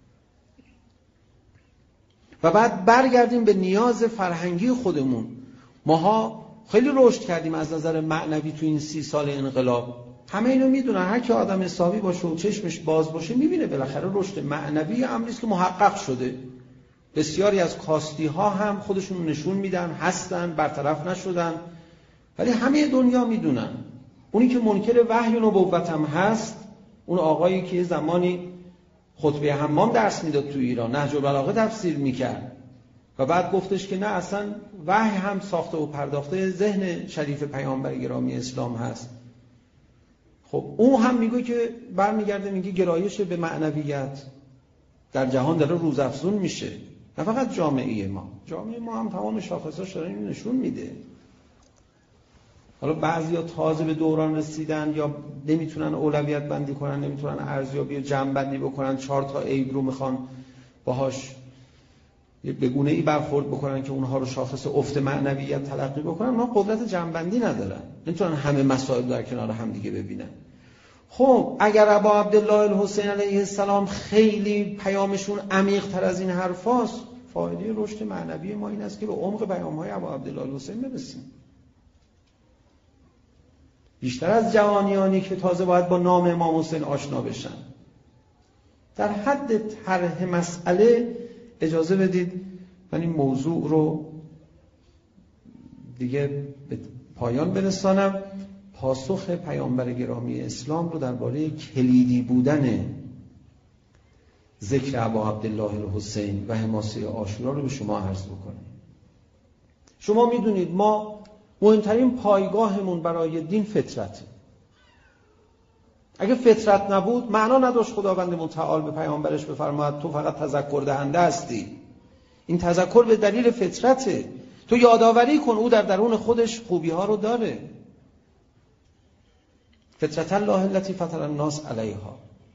و بعد برگردیم به نیاز فرهنگی خودمون. ماها خیلی رشد کردیم از نظر معنوی تو این سی سال انقلاب، همه اینو میدونن. هر کی آدم حسابی باشه و چشمش باز باشه میبینه بالاخره رشد معنوی امری است که محقق شده. بسیاری از کاستی ها هم خودشون نشون میدن هستن، برطرف نشدن، ولی همه دنیا میدونن. اونی که منکر وحی و نبوت هم هست، اون آقایی که زمانی خطبه حمام درس میداد تو ایران، نهج البلاغه تفسیر میکرد و بعد گفتش که نه اصلا وحی هم ساخته و پرداخته ذهن شریف پیامبر گرامی اسلام هست. خب اون هم میگه که برمیگرده میگه گرایش به معنویت در جهان داره روزافزون میشه. نه فقط جامعه ما، جامعه ما هم تمام شاخصاش داره اینو نشون میده. حالا بعضیا تازه به دوران رسیدن یا نمیتونن اولویت بندی کنن، نمیتونن ارزیابی جمع بندی بکنن، چهار تا عیب رو میخوان باهاش به گونه ای برخورد بکنن که اونها رو شاخص افت معنویت تلقی بکنن. ما قدرت جمع بندی ندارن، نمیتونن همه مسائل در کنار هم دیگه ببینن. خب اگر ابا عبدالله الحسین علیه السلام خیلی پیامشون عمیق تر از این حرفاست، فایده رشد معنوی ما این است که به عمق پیام‌های ابا عبدالله الحسین برسیم. بیشتر از جوانیانی که تازه باید با نام امام حسین آشنا بشن. در حد طرح مسئله اجازه بدید من این موضوع رو دیگه به پایان برسانم. پاسخ پیامبر گرامی اسلام رو درباره کلیدی بودن ذکر ابا عبدالله الحسین و حماسه عاشورا رو به شما عرض بکنم. شما میدونید ما مهمترین پایگاهمون برای دین فطرته. اگه فطرت نبود معنا نداشت خداوند متعال به پیامبرش بفرماید تو فقط تذکر دهنده هستی. این تذکر به دلیل فطرته. تو یادآوری کن او در درون خودش خوبی ها رو داره. فطرت الله التي فطر الناس علیها.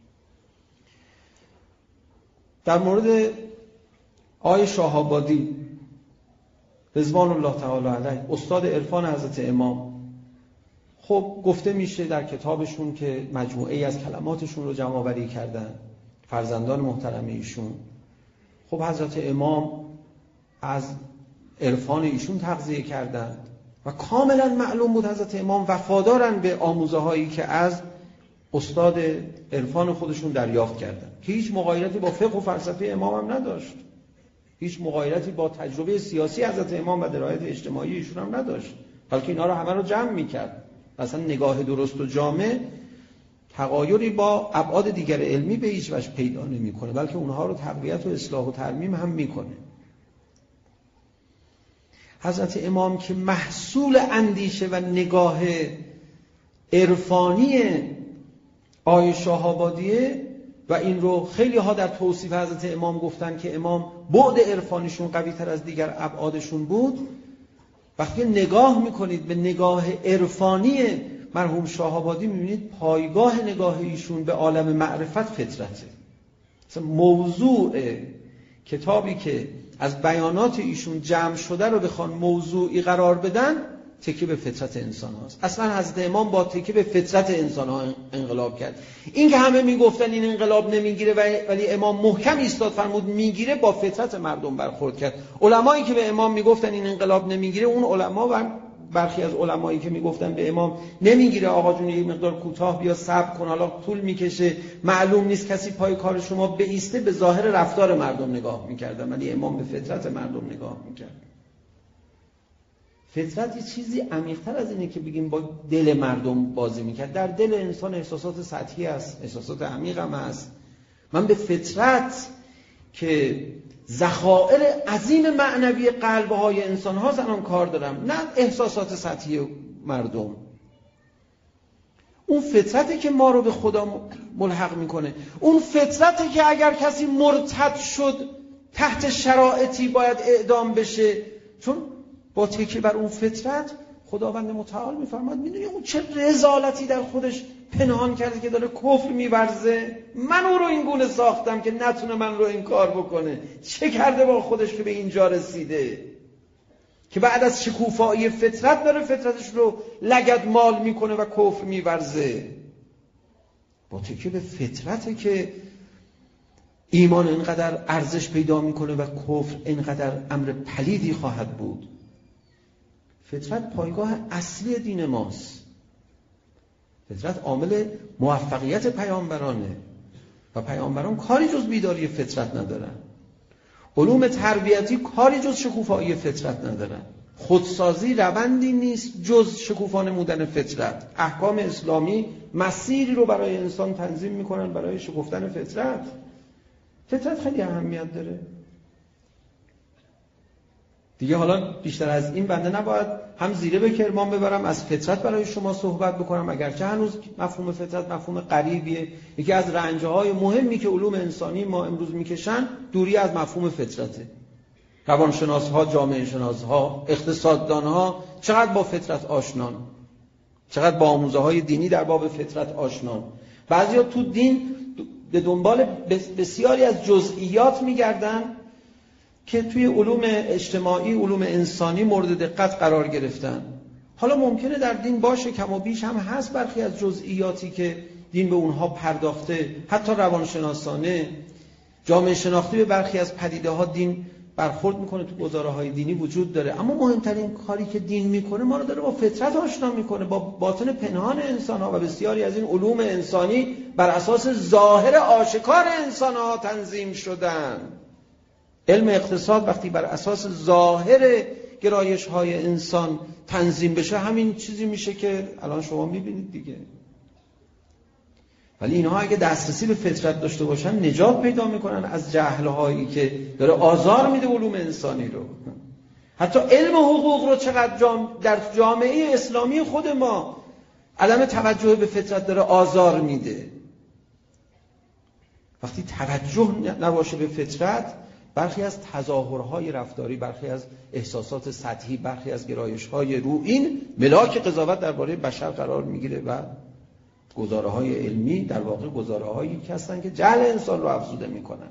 در مورد آقای شاه‌آبادی رضوان الله تعالی علیه، استاد عرفان حضرت امام، خب گفته میشه در کتابشون که مجموعه ای از کلماتشون رو جمع آوری کردن فرزندان محترم ایشون. خب حضرت امام از عرفان ایشون تغذیه کردند و کاملا معلوم بود حضرت امام وفادارن به آموزه هایی که از استاد عرفان خودشون دریافت کردن که هیچ مغایرتی با فقه و فلسفه امام هم نداشت، هیچ مغایرتی با تجربه سیاسی حضرت امام و درایت اجتماعی ایشون هم نداشت، بلکه اینا رو همه رو جمع میکرد. مثلا نگاه درست و جامع تغایری با ابعاد دیگر علمی به هیچ وجه پیدا نمیکنه، بلکه اونها رو تقویت و اصلاح و ترمیم هم میکنه. حضرت امام که محصول اندیشه و نگاه عرفانی آقای شاه‌آبادیه و این رو خیلی ها در توصیف حضرت امام گفتن که امام بعد عرفانیشون قوی تر از دیگر ابعادشون بود. وقتی نگاه میکنید به نگاه عرفانی مرحوم شاه‌آبادی میبینید پایگاه نگاه ایشون به عالم معرفت فطرته. مثلا موضوع کتابی که از بیانات ایشون جمع شده رو بخوان موضوعی قرار بدن تکیه به فطرت انسان هاست. اصلا حضرت امام با تکیه به فطرت انسان ها انقلاب کرد. این که همه میگفتن این انقلاب نمیگیره ولی امام محکم ایستاد فرمود میگیره، با فطرت مردم برخورد کرد. علمایی که به امام میگفتن این انقلاب نمیگیره، اون علما و برخی از علمایی که میگفتن به امام نمیگیره آقا جون یه مقدار کوتاه بیا صبر کن، حالا طول میکشه، معلوم نیست کسی پای کار شما بایسته، به ظاهر رفتار مردم نگاه میکردن ولی امام به فطرت مردم نگاه میکرد. فطرت یه چیزی عمیق‌تر از اینه که بگیم با دل مردم بازی میکرد. در دل انسان احساسات سطحی هست، احساسات عمیق هم هست. من به فطرت که ذخایر عظیم معنوی قلب‌های انسان ها زنان کار دارم، نه احساسات سطحی مردم. اون فطرته که ما رو به خدا ملحق میکنه. اون فطرته که اگر کسی مرتد شد تحت شرایطی باید اعدام بشه، چون با تکیه بر اون فطرت خداوند متعال میفرماد میدونی اون چه رذالتی در خودش پنهان کرده که داره کفر میورزه، من او رو این گونه ساختم که نتونه من رو انکار بکنه. چه کرده با خودش که به اینجا رسیده که بعد از شکوفایی فطرت داره فطرتش رو لگد مال میکنه و کفر میورزه. با تکیه به فطرته که ایمان اینقدر ارزش پیدا میکنه و کفر اینقدر امر پلیدی خواهد بود. فطرت پایگاه اصلی دین ماست. فطرت عامل موفقیت پیامبرانه و پیامبران کاری جز بیداری فطرت ندارن. علوم تربیتی کاری جز شکوفایی فطرت ندارن. خودسازی روندی نیست جز شکوفا نمودن فطرت. احکام اسلامی مسیری رو برای انسان تنظیم میکنن برای شکفتن فطرت. فطرت خیلی اهمیت داره دیگه. حالا بیشتر از این بنده نباید هم زیره به کرمان ببرم از فطرت برای شما صحبت بکنم، اگرچه هنوز مفهوم فطرت مفهوم غریبیه. یکی از رنجهای مهمی که علوم انسانی ما امروز میکشن دوری از مفهوم فطرته. روانشناس‌ها، جامعه شناس‌ها، اقتصاددان‌ها چقدر با فطرت آشنان، چقدر با آموزه‌های دینی در باب فطرت آشنان. بعضیا تو دین به دنبال بسیاری از جزئیات میگردن که توی علوم اجتماعی، علوم انسانی مورد دقت قرار گرفتن. حالا ممکنه در دین باشه، کم و بیش هم هست برخی از جزئیاتی که دین به اونها پرداخته، حتی روانشناسانه، جامعه شناختی به برخی از پدیده ها دین برخورد میکنه، تو گزاره‌های دینی وجود داره. اما مهمترین کاری که دین میکنه ما رو داره با فطرت آشنا میکنه، با باطن پنهان انسان ها، و بسیاری از این علوم انسانی بر اساس ظاهر آشکار انسان ها تنظیم شدن. علم اقتصاد وقتی بر اساس ظاهر گرایش های انسان تنظیم بشه همین چیزی میشه که الان شما میبینید دیگه. ولی اینها اگه دسترسی به فطرت داشته باشن نجات پیدا میکنن از جهل‌هایی که داره آزار میده علوم انسانی رو. حتی علم حقوق رو چقدر جام در جامعه اسلامی خود ما عدم توجه به فطرت داره آزار میده. وقتی توجه نباشه به فطرت، برخی از تظاهرهای رفتاری، برخی از احساسات سطحی، برخی از گرایش‌های روحین ملاک قضاوت درباره بشر قرار میگیره و گزاره‌های علمی در واقع گزاره‌هایی که هستن که جهل انسان رو افزوده میکنن.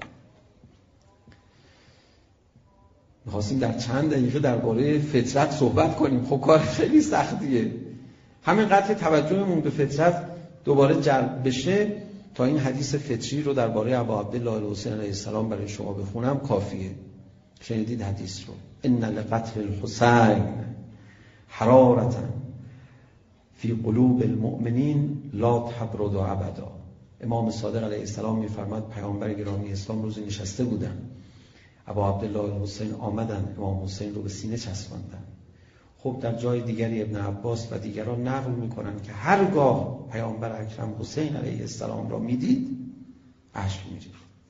می‌خواستیم در چند دقیقه درباره فطرت صحبت کنیم، خب کار خیلی سختیه. همینقدر که توجهمون به فطرت دوباره جلب بشه تا این حدیث فطری رو درباره ابا عبدالله الحسین علیه السلام برای شما بخونم کافیه. شنیدید حدیث رو؟ ان لقتل الحسین حرارة فی قلوب المؤمنین لا تبرد ابدا. امام صادق علیه السلام میفرماد پیامبر گرامی اسلام روزی نشسته بودن، ابا عبدالله الحسین آمدن، امام حسین رو به سینه چسباندن. خب در جای دیگری ابن عباس و دیگران نقل میکنن که هرگاه پیامبر اکرم حسین علیه السلام را میدید اشک میریخت.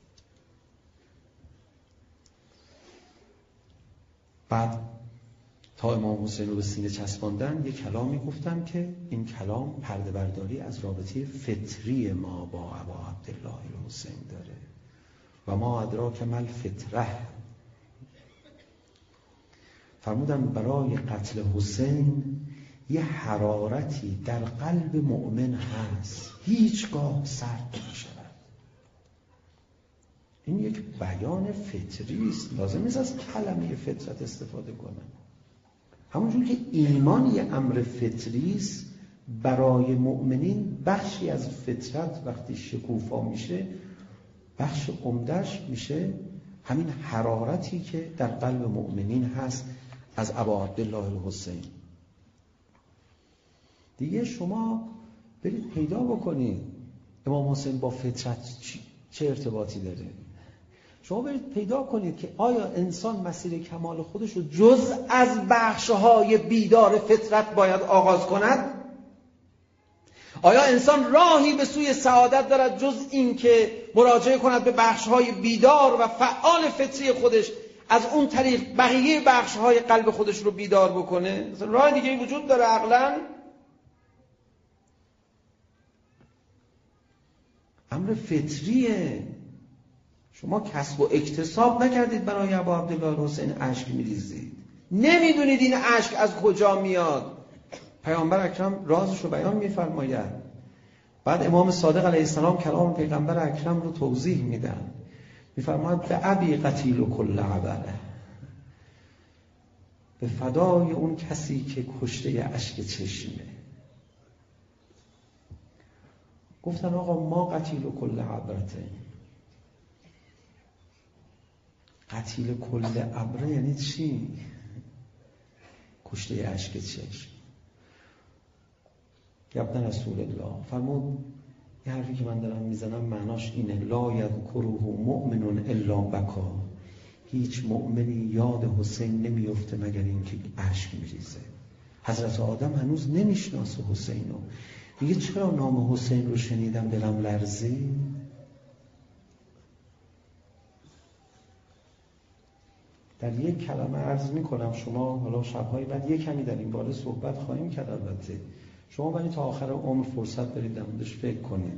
بعد تا امام حسین رو به سینه چسباندن یک کلامی گفتن که این کلام پرده برداری از رابطه فطری ما با ابا عبدالله الحسین داره. و ما ادراک مل فطره. فرمودن برای قتل حسین یه حرارتی در قلب مؤمن هست هیچگاه سرد نمی‌شود. این یک بیان فطری است، لازم نیست از کلمه فطرت استفاده کنن. همونجور که ایمان یه امر فطری است، برای مؤمنین بخشی از فطرت وقتی شکوفا میشه، بخش عمده‌اش میشه همین حرارتی که در قلب مؤمنین هست از ابا عبدالله الحسین. دیگه شما برید پیدا بکنید امام حسین با فطرت چه ارتباطی داره. شما برید پیدا کنید که آیا انسان مسیر کمال خودش رو جز از بخش‌های بیدار فطرت باید آغاز کند؟ آیا انسان راهی به سوی سعادت دارد جز این که مراجعه کند به بخش‌های بیدار و فعال فطری خودش، از اون طریق بقیه بخش‌های قلب خودش رو بیدار بکنه؟ راه دیگه وجود داره عقلاً؟ امر فطریه. شما کسب و اکتساب نکردید برای ابا عبدالله الحسین اشک میریزید، نمیدونید این اشک از کجا میاد. پیامبر اکرم رازش رو بیان میفرماید، بعد امام صادق علیه السلام کلام پیغمبر اکرم رو توضیح میدن، میفرماید به ابی قتیل و کل عبره، به فدای اون کسی که کشته اشک چشمه. گفتن آقا ما قتیل و کل عبرته. قتیل کل عبره یعنی چی؟ کشته اشک چشم. ابن رسول الله فرمود یه حرفی که من دارم میزنم معناش اینه، لا یذکره مؤمن الا بکا، هیچ مؤمنی یاد حسین نمیفته مگر اینکه اشک میریزه. حضرت آدم هنوز نمیشناسه حسین رو، میگه چرا نام حسین رو شنیدم دلم لرزید. در یک کلمه عرض میکنم، شما حالا شبهای بعد یک کمی در این باره صحبت خواهیم کرد البته، شما برای تا آخر عمر فرصت برید در موردش فکر کنید.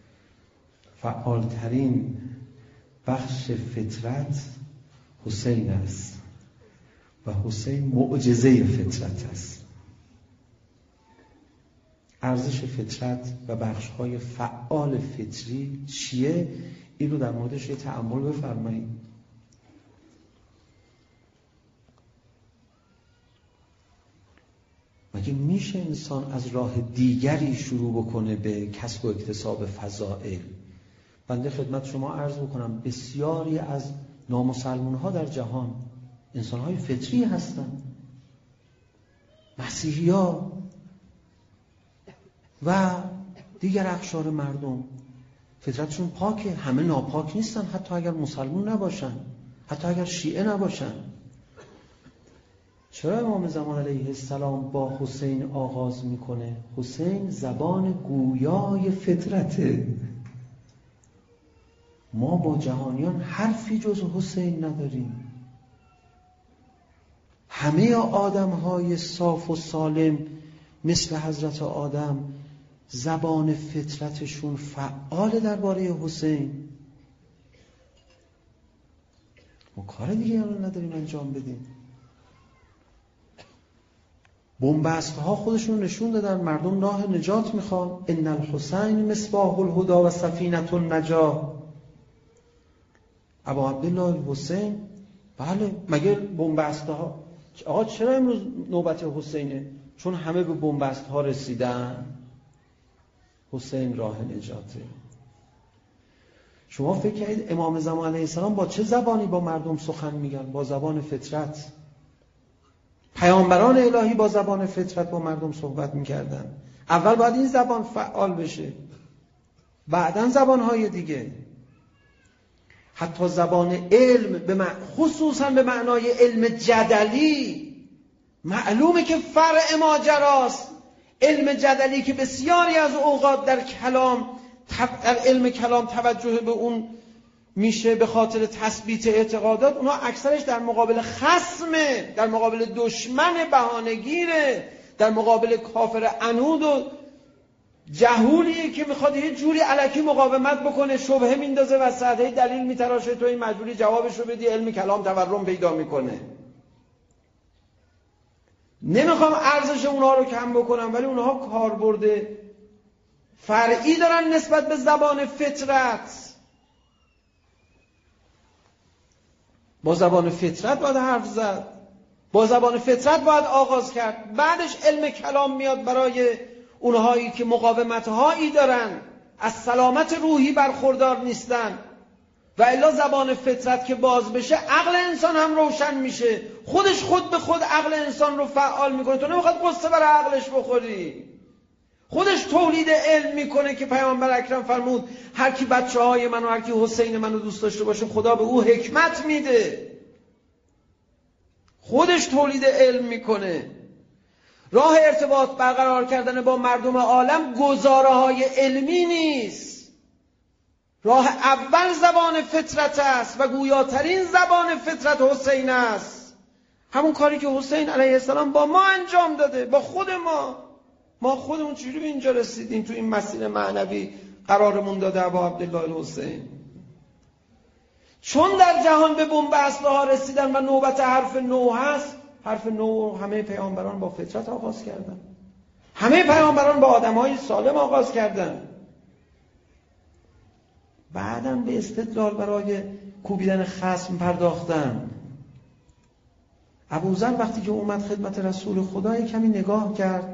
فعالترین بخش فطرت حسین است و حسین معجزه فطرت است. ارزش فطرت و بخش‌های فعال فطری چیه؟ این رو در موردش یه تأمل بفرمایید. مگه میشه انسان از راه دیگری شروع بکنه به کسب و اکتساب فضائل؟ بنده خدمت شما عرض بکنم بسیاری از نامسلمون ها در جهان انسان های فطری هستن، مسیحی ها و دیگر اقشار مردم فطرتشون پاکه. همه ناپاک نیستن، حتی اگر مسلمون نباشن، حتی اگر شیعه نباشن. چرا امام زمان علیه السلام با حسین آغاز میکنه؟ حسین زبان گویای فطرته. ما با جهانیان حرفی جز حسین نداریم. همه آدم های صاف و سالم مثل حضرت آدم زبان فطرتشون فعال درباره حسین. ما کار دیگه الان نداریم انجام بدیم. بنبست ها خودشون نشون دادن مردم راه نجات میخوان. ان الحسین مصباح الهدی و سفینه النجاة. ابا عبدالله الحسین، بله مگه بنبست ها آقا چرا امروز نوبت حسینه؟ چون همه به بنبست ها رسیدن. حسین راه نجاته. شما فکر کنید امام زمان علیه السلام با چه زبانی با مردم سخن میگن؟ با زبان فطرت. پیامبران الهی با زبان فطرت با مردم صحبت میکردن. اول باید این زبان فعال بشه، بعدن زبانهای دیگه. حتی زبان علم به مع... خصوصا به معنای علم جدلی معلومه که فرع ماجراست. علم جدلی که بسیاری از اوقات در کلام در علم کلام توجه به اون میشه به خاطر تثبیت اعتقادات، اونها اکثرش در مقابل خصمه، در مقابل دشمن بهانه‌گیره، در مقابل کافر عنود و جهولیه که میخواد یه جوری الکی مقاومت بکنه، شبهه میندازه و سطحی دلیل میتراشه، تو این مجبوری جوابش رو بدی. علم کلام تورم پیدا میکنه. نمیخوام ارزش اونها رو کم بکنم، ولی اونها کاربرد فرعی دارن نسبت به زبان فطرت. با زبان فطرت باید حرف زد. با زبان فطرت باید آغاز کرد. بعدش علم کلام میاد برای اونهایی که مقاومت‌هایی دارن، از سلامت روحی برخوردار نیستن. و الا زبان فطرت که باز بشه عقل انسان هم روشن میشه، خودش خود به خود عقل انسان رو فعال میکنه. تو نمیخواد قصه برای عقلش بخوری، خودش تولید علم میکنه که پیامبر اکرم فرمود هر کی بچه های من و هر کی حسین منو دوست داشته باشه خدا به او حکمت میده. خودش تولید علم میکنه. راه ارتباط برقرار کردن با مردم عالم گزاره های علمی نیست. راه اول زبان فطرت است و گویاترین زبان فطرت حسین است. همون کاری که حسین علیه السلام با ما انجام داده، با خود ما. ما خودمون چجوری به اینجا رسیدیم؟ تو این مسیر معنوی قرارمون داده ابا عبدالله الحسین. چون در جهان به بنب اسلحه رسیدن و نوبت حرف نو هست، حرف نو همه پیامبران با فطرت آغاز کردن. همه پیامبران با آدم‌های سالم آغاز کردن. بعدم به استدلال برای کوبیدن خصم پرداختن. ابوذر وقتی که اومد خدمت رسول خدا کمی نگاه کرد،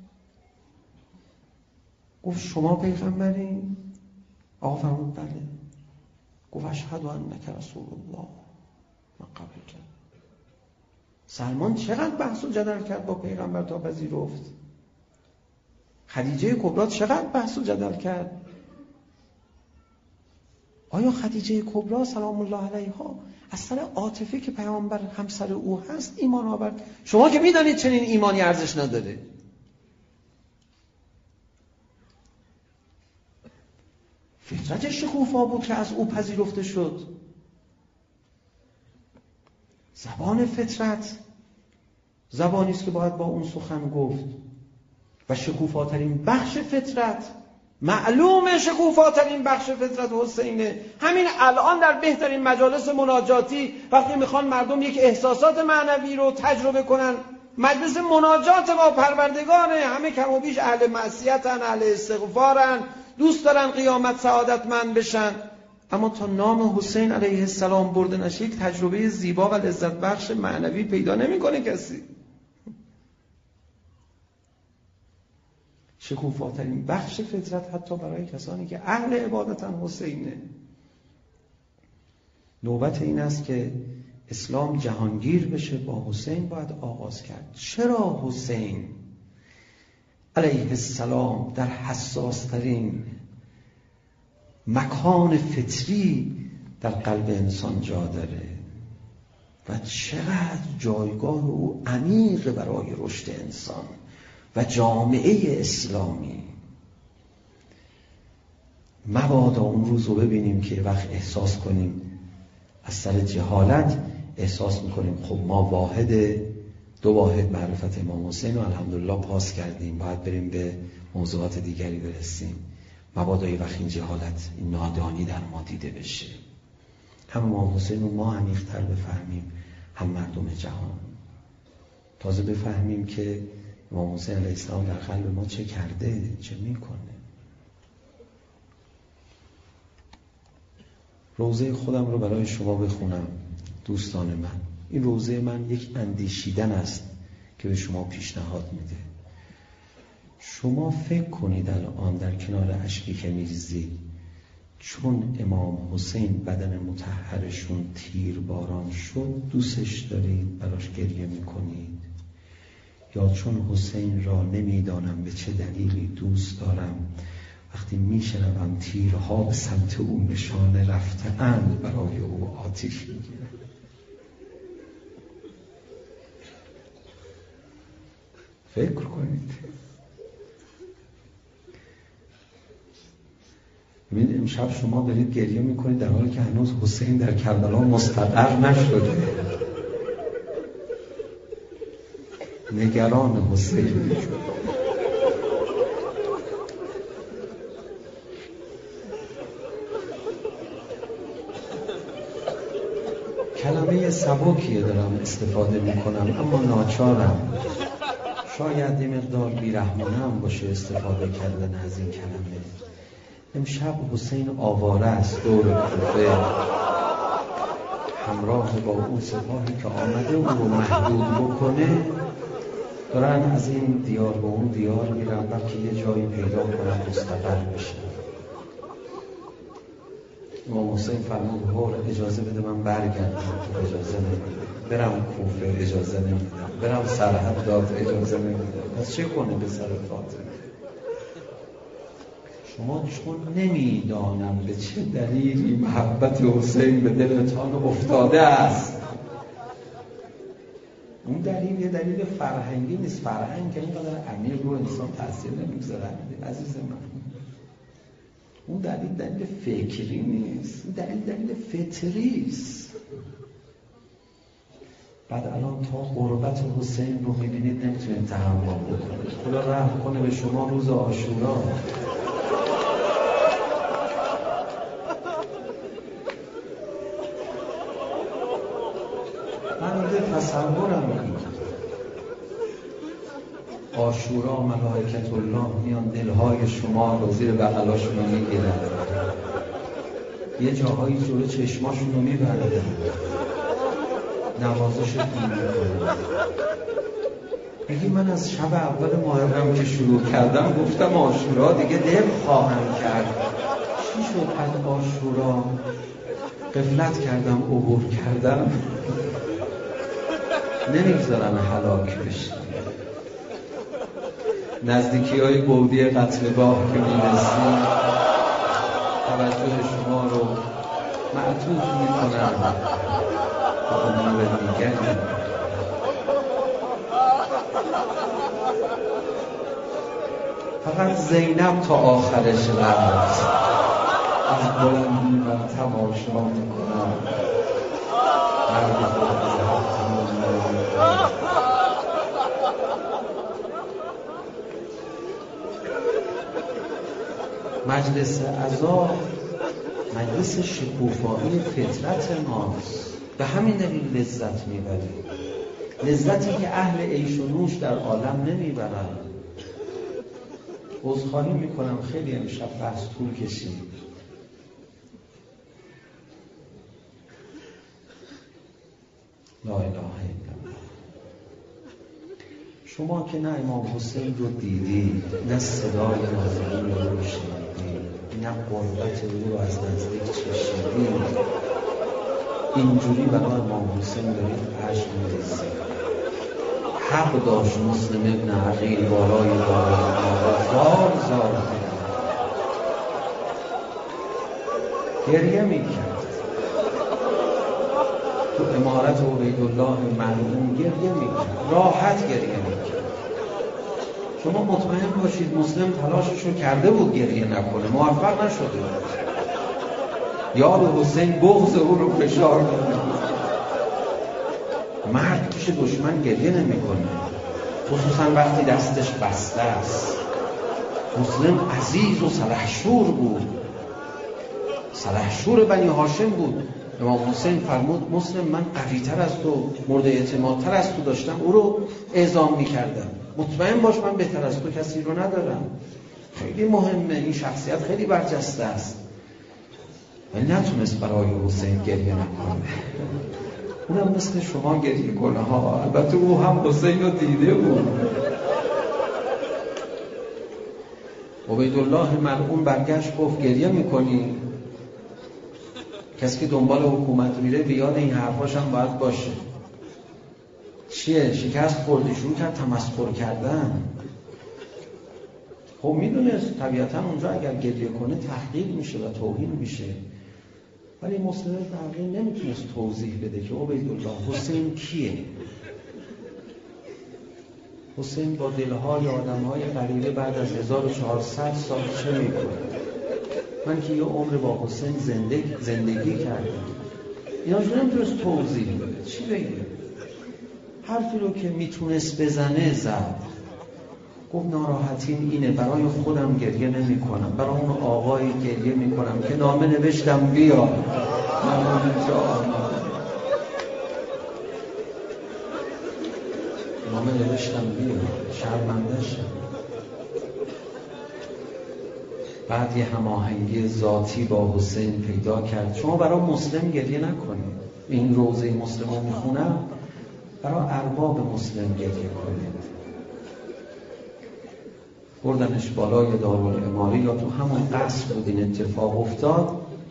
گفت شما پیغمبری؟ آقا فرمود بله. گفت اشهد انک رسول الله. من قبول کرد. سلمان چقدر بحث و جدل کرد با پیغمبر تا پذیرفت. خدیجه کبرا چقدر بحث و جدل کرد. آیا خدیجه کبرا سلام الله علیها از سر عاطفه که پیامبر همسر او هست ایمان آورد؟ شما که میدانید چنین ایمانی ارزش نداره. فطرت شکوفا بود که از او پذیرفته شد. زبان فطرت زبانی است که باید با اون سخن گفت و شکوفاترین بخش فطرت، معلومه شکوفاترین بخش فطرت حسینه. همین الان در بهترین مجالس مناجاتی وقتی میخوان مردم یک احساسات معنوی رو تجربه کنن، مجلس مناجات با پروردگاره، همه کم و بیش اهل معصیتن، اهل استغفارن، دوست دارن قیامت سعادتمند بشن، اما تا نام حسین علیه السلام برده نشه یک تجربه زیبا و لذت بخش معنوی پیدا نمیکنه کسی. شکوفاترین بخش فطرت حتی برای کسانی که اهل عبادتن حسینه. نوبت این است که اسلام جهانگیر بشه، با حسین باید آغاز کرد. چرا حسین علیه السلام در حساسترین مکان فطری در قلب انسان جا داره و چقدر جایگاه او عمیق برای رشد انسان و جامعه اسلامی. مبادا اون روز رو ببینیم که وقت احساس کنیم از سر جهالت احساس میکنیم خب ما واحد دو واحد معرفت امام حسین رو الحمدلله پاس کردیم، باید بریم به موضوعات دیگری برسیم. مبادا یه وقت این جهالت، این نادانی در ما دیده بشه. هم امام حسین رو ما عمیق‌تر بفهمیم، هم مردم جهان. تازه بفهمیم که امام حسین علیه السلام در قلب ما چه کرده، چه میکنه. روزه خودم رو برای شما بخونم دوستان من. این روزه من یک اندیشیدن است که به شما پیشنهاد میده. شما فکر کنید الان در کنار اشکی که میریزید، چون امام حسین بدن مطهرشون تیر باران شد دوستش دارید، براش گریه میکنید، یا چون حسین را نمیدانم به چه دلیلی دوست دارم، وقتی میشنوم تیرها به سمت او نشانه رفته اند برای او آتش میگیرم. فکر کنید. ببینید امشب شما دارید گریه میکنید در حالی که هنوز حسین در کربلا مستقر نشده. نگران حسین. کلمه سبکیه دارم استفاده میکنم اما ناچارم. شاید یه مقدار بیرحمانه هم باشه استفاده کردن از این کلمه. امشب حسین آواره است دور کوفه، همراه با اون سپاهی که آمده او رو محدود بکنه دارن از این دیار به اون دیار میرن، بلکه یه جایی پیدا کنن مستقر بشن. امام حسین فرمود هر اجازه بده من برگردم، اجازه نمیدم. برم کوفه، اجازه نمیدم. برم سرحد داد، اجازه نمیدم. پس چه کنه به سر فاطمه؟ شما چون نمیدانم به چه دلیلی محبت حسین به دلتان افتاده است. اون دلیل یه دلیل فرهنگی نیست. فرهنگ که اینقدر عمیق رو انسان تاثیر نمیگذاره عزیز من. اون دلیل دلیل فکری نیست، اون دلیل دلیل فطری است. بعد الان تا قربت حسین رو میبینید نمیتونید تحمل بکنید. خدا رحم کنه به شما روز عاشورا. من اینجا تصورم میکنم عاشورا ملائکت الله میان دلهای شما رو زیر بغلاشون رو میگیرن، یه جاهایی جلو چشماشون رو میبردن، نوازشتون میکنن. میگی من از شب اول محرم که شروع کردم گفتم عاشورا دیگه دل خواهم کرد. چی شد از عاشورا غفلت کردم، عبور کردم. نمیگذارن هلاک بشن. نزدیکی های بودی قتلگاه که میرسیم توجه شما رو معطوف میکنن به امور دیگری. فقط زینب تا آخرش رفت، از بلندی من تماشا میکنم. مرد خود از حق مجلس عزا مجلس شکوفایی فطرت ماست. به همین دلیل لذت میبریم، لذتی که اهل عیش و نوش در عالم نمیبرن. عذرخواهی میکنم خیلی امشب بحث طول کشید. لا اله الا الله. شما که نه امام حسین رو دیدید، نه صدای نازنین رو شنیدید، نه قربت او رو از نزدیک چشیدید، اینجوری برای امام حسین دارید اشک می‌ریزید. حق داشت مسلم ابن عقیل بالای بالای زار زار گریه میکرد. تو امارت عبیدالله ملعون گریه میکرد، راحت گریه میکرد. شما مطمئن باشید مسلم تلاششو کرده بود گریه نکنه، موفق نشده بود. یاد حسین بغض او رو فشار میده. مرد پیش دشمن گریه نمیکنه، خصوصا وقتی دستش بسته است. مسلم عزیز و سلحشور بود، سلحشور بنی هاشم بود. امام حسین فرمود مسلم من قوی‌تر از تو، مورد اعتمادتر از تو داشتم، او رو اعزام میکردم. مطمئن باش من بهتر از تو کسی رو ندارم. خیلی مهمه، این شخصیت خیلی برجسته است. ولی نتونست برای حسین گریه نکنه. اونم مثل شما گریه کنه ها. البته او هم حسین رو دیده بود. عبیدالله ملعون برگشت گفت گریه میکنی؟ کسی که دنبال حکومت میره بیاد این حرفاش هم باید باشه. چیه؟ شکست خوردی، شروع کرد تمسخر کردن. خب میدونست طبیعتا اونجا اگر گریه کنه تحقیر میشه و توهین میشه. ولی مسلم فرقی نمیتونست توضیح بده که عبیدالله حسین کیه؟ حسین با دلهای آدمهای غریبه بعد از هزار و چهارصد سال چه میکنه؟ من که یه عمر با حسین زندگی, زندگی کردم. اینا شو نمیتونست توضیح بده. چی بگه؟ حرفی رو که میتونست بزنه زد. گفت ناراحتیم اینه، برای خودم گریه نمی کنم، برای اون آقایی گریه می کنم که نامه نوشتم بیا من اونجا آمدم، نامه نوشتم بیا، شرمنده شد. بعد یه هماهنگی ذاتی با حسین پیدا کرد. شما برای مسلم گریه نکنید، این روزه مسلمان میخونم، برای ارباب مسلم گریه کنید. بردنش بالای دارالعماری یا تو همون قصر بود این اتفاق افتاد.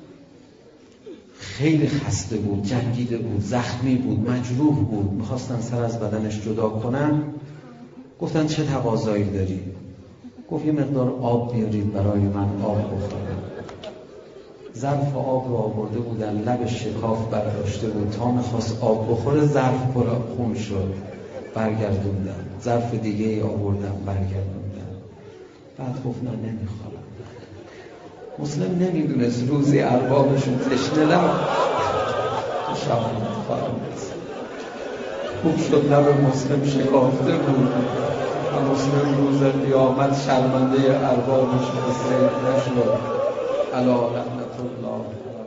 خیلی خسته بود، جنگیده بود، زخمی بود، مجروح بود، میخواستن سر از بدنش جدا کنن. گفتن چه تقاضایی داری؟ گفت یه مقدار آب بیارید برای من آب بخورم. ظرف آب رو آورده بودن، لب شکاف برداشته بود، تا میخواست آب بخوره ظرف پر خون شد، برگردوندن. ظرف دیگه ای آوردن، برگردوندن. بعد گفت نه نمیخورم. مسلم نمیدونست روزی اربابشون تشنه لب شهامت خواهد رسید. خوب شد لب مسلم شکافته بود و مسلم روز قیامت شرمنده اربابش مثل نشد. الا لعنت الله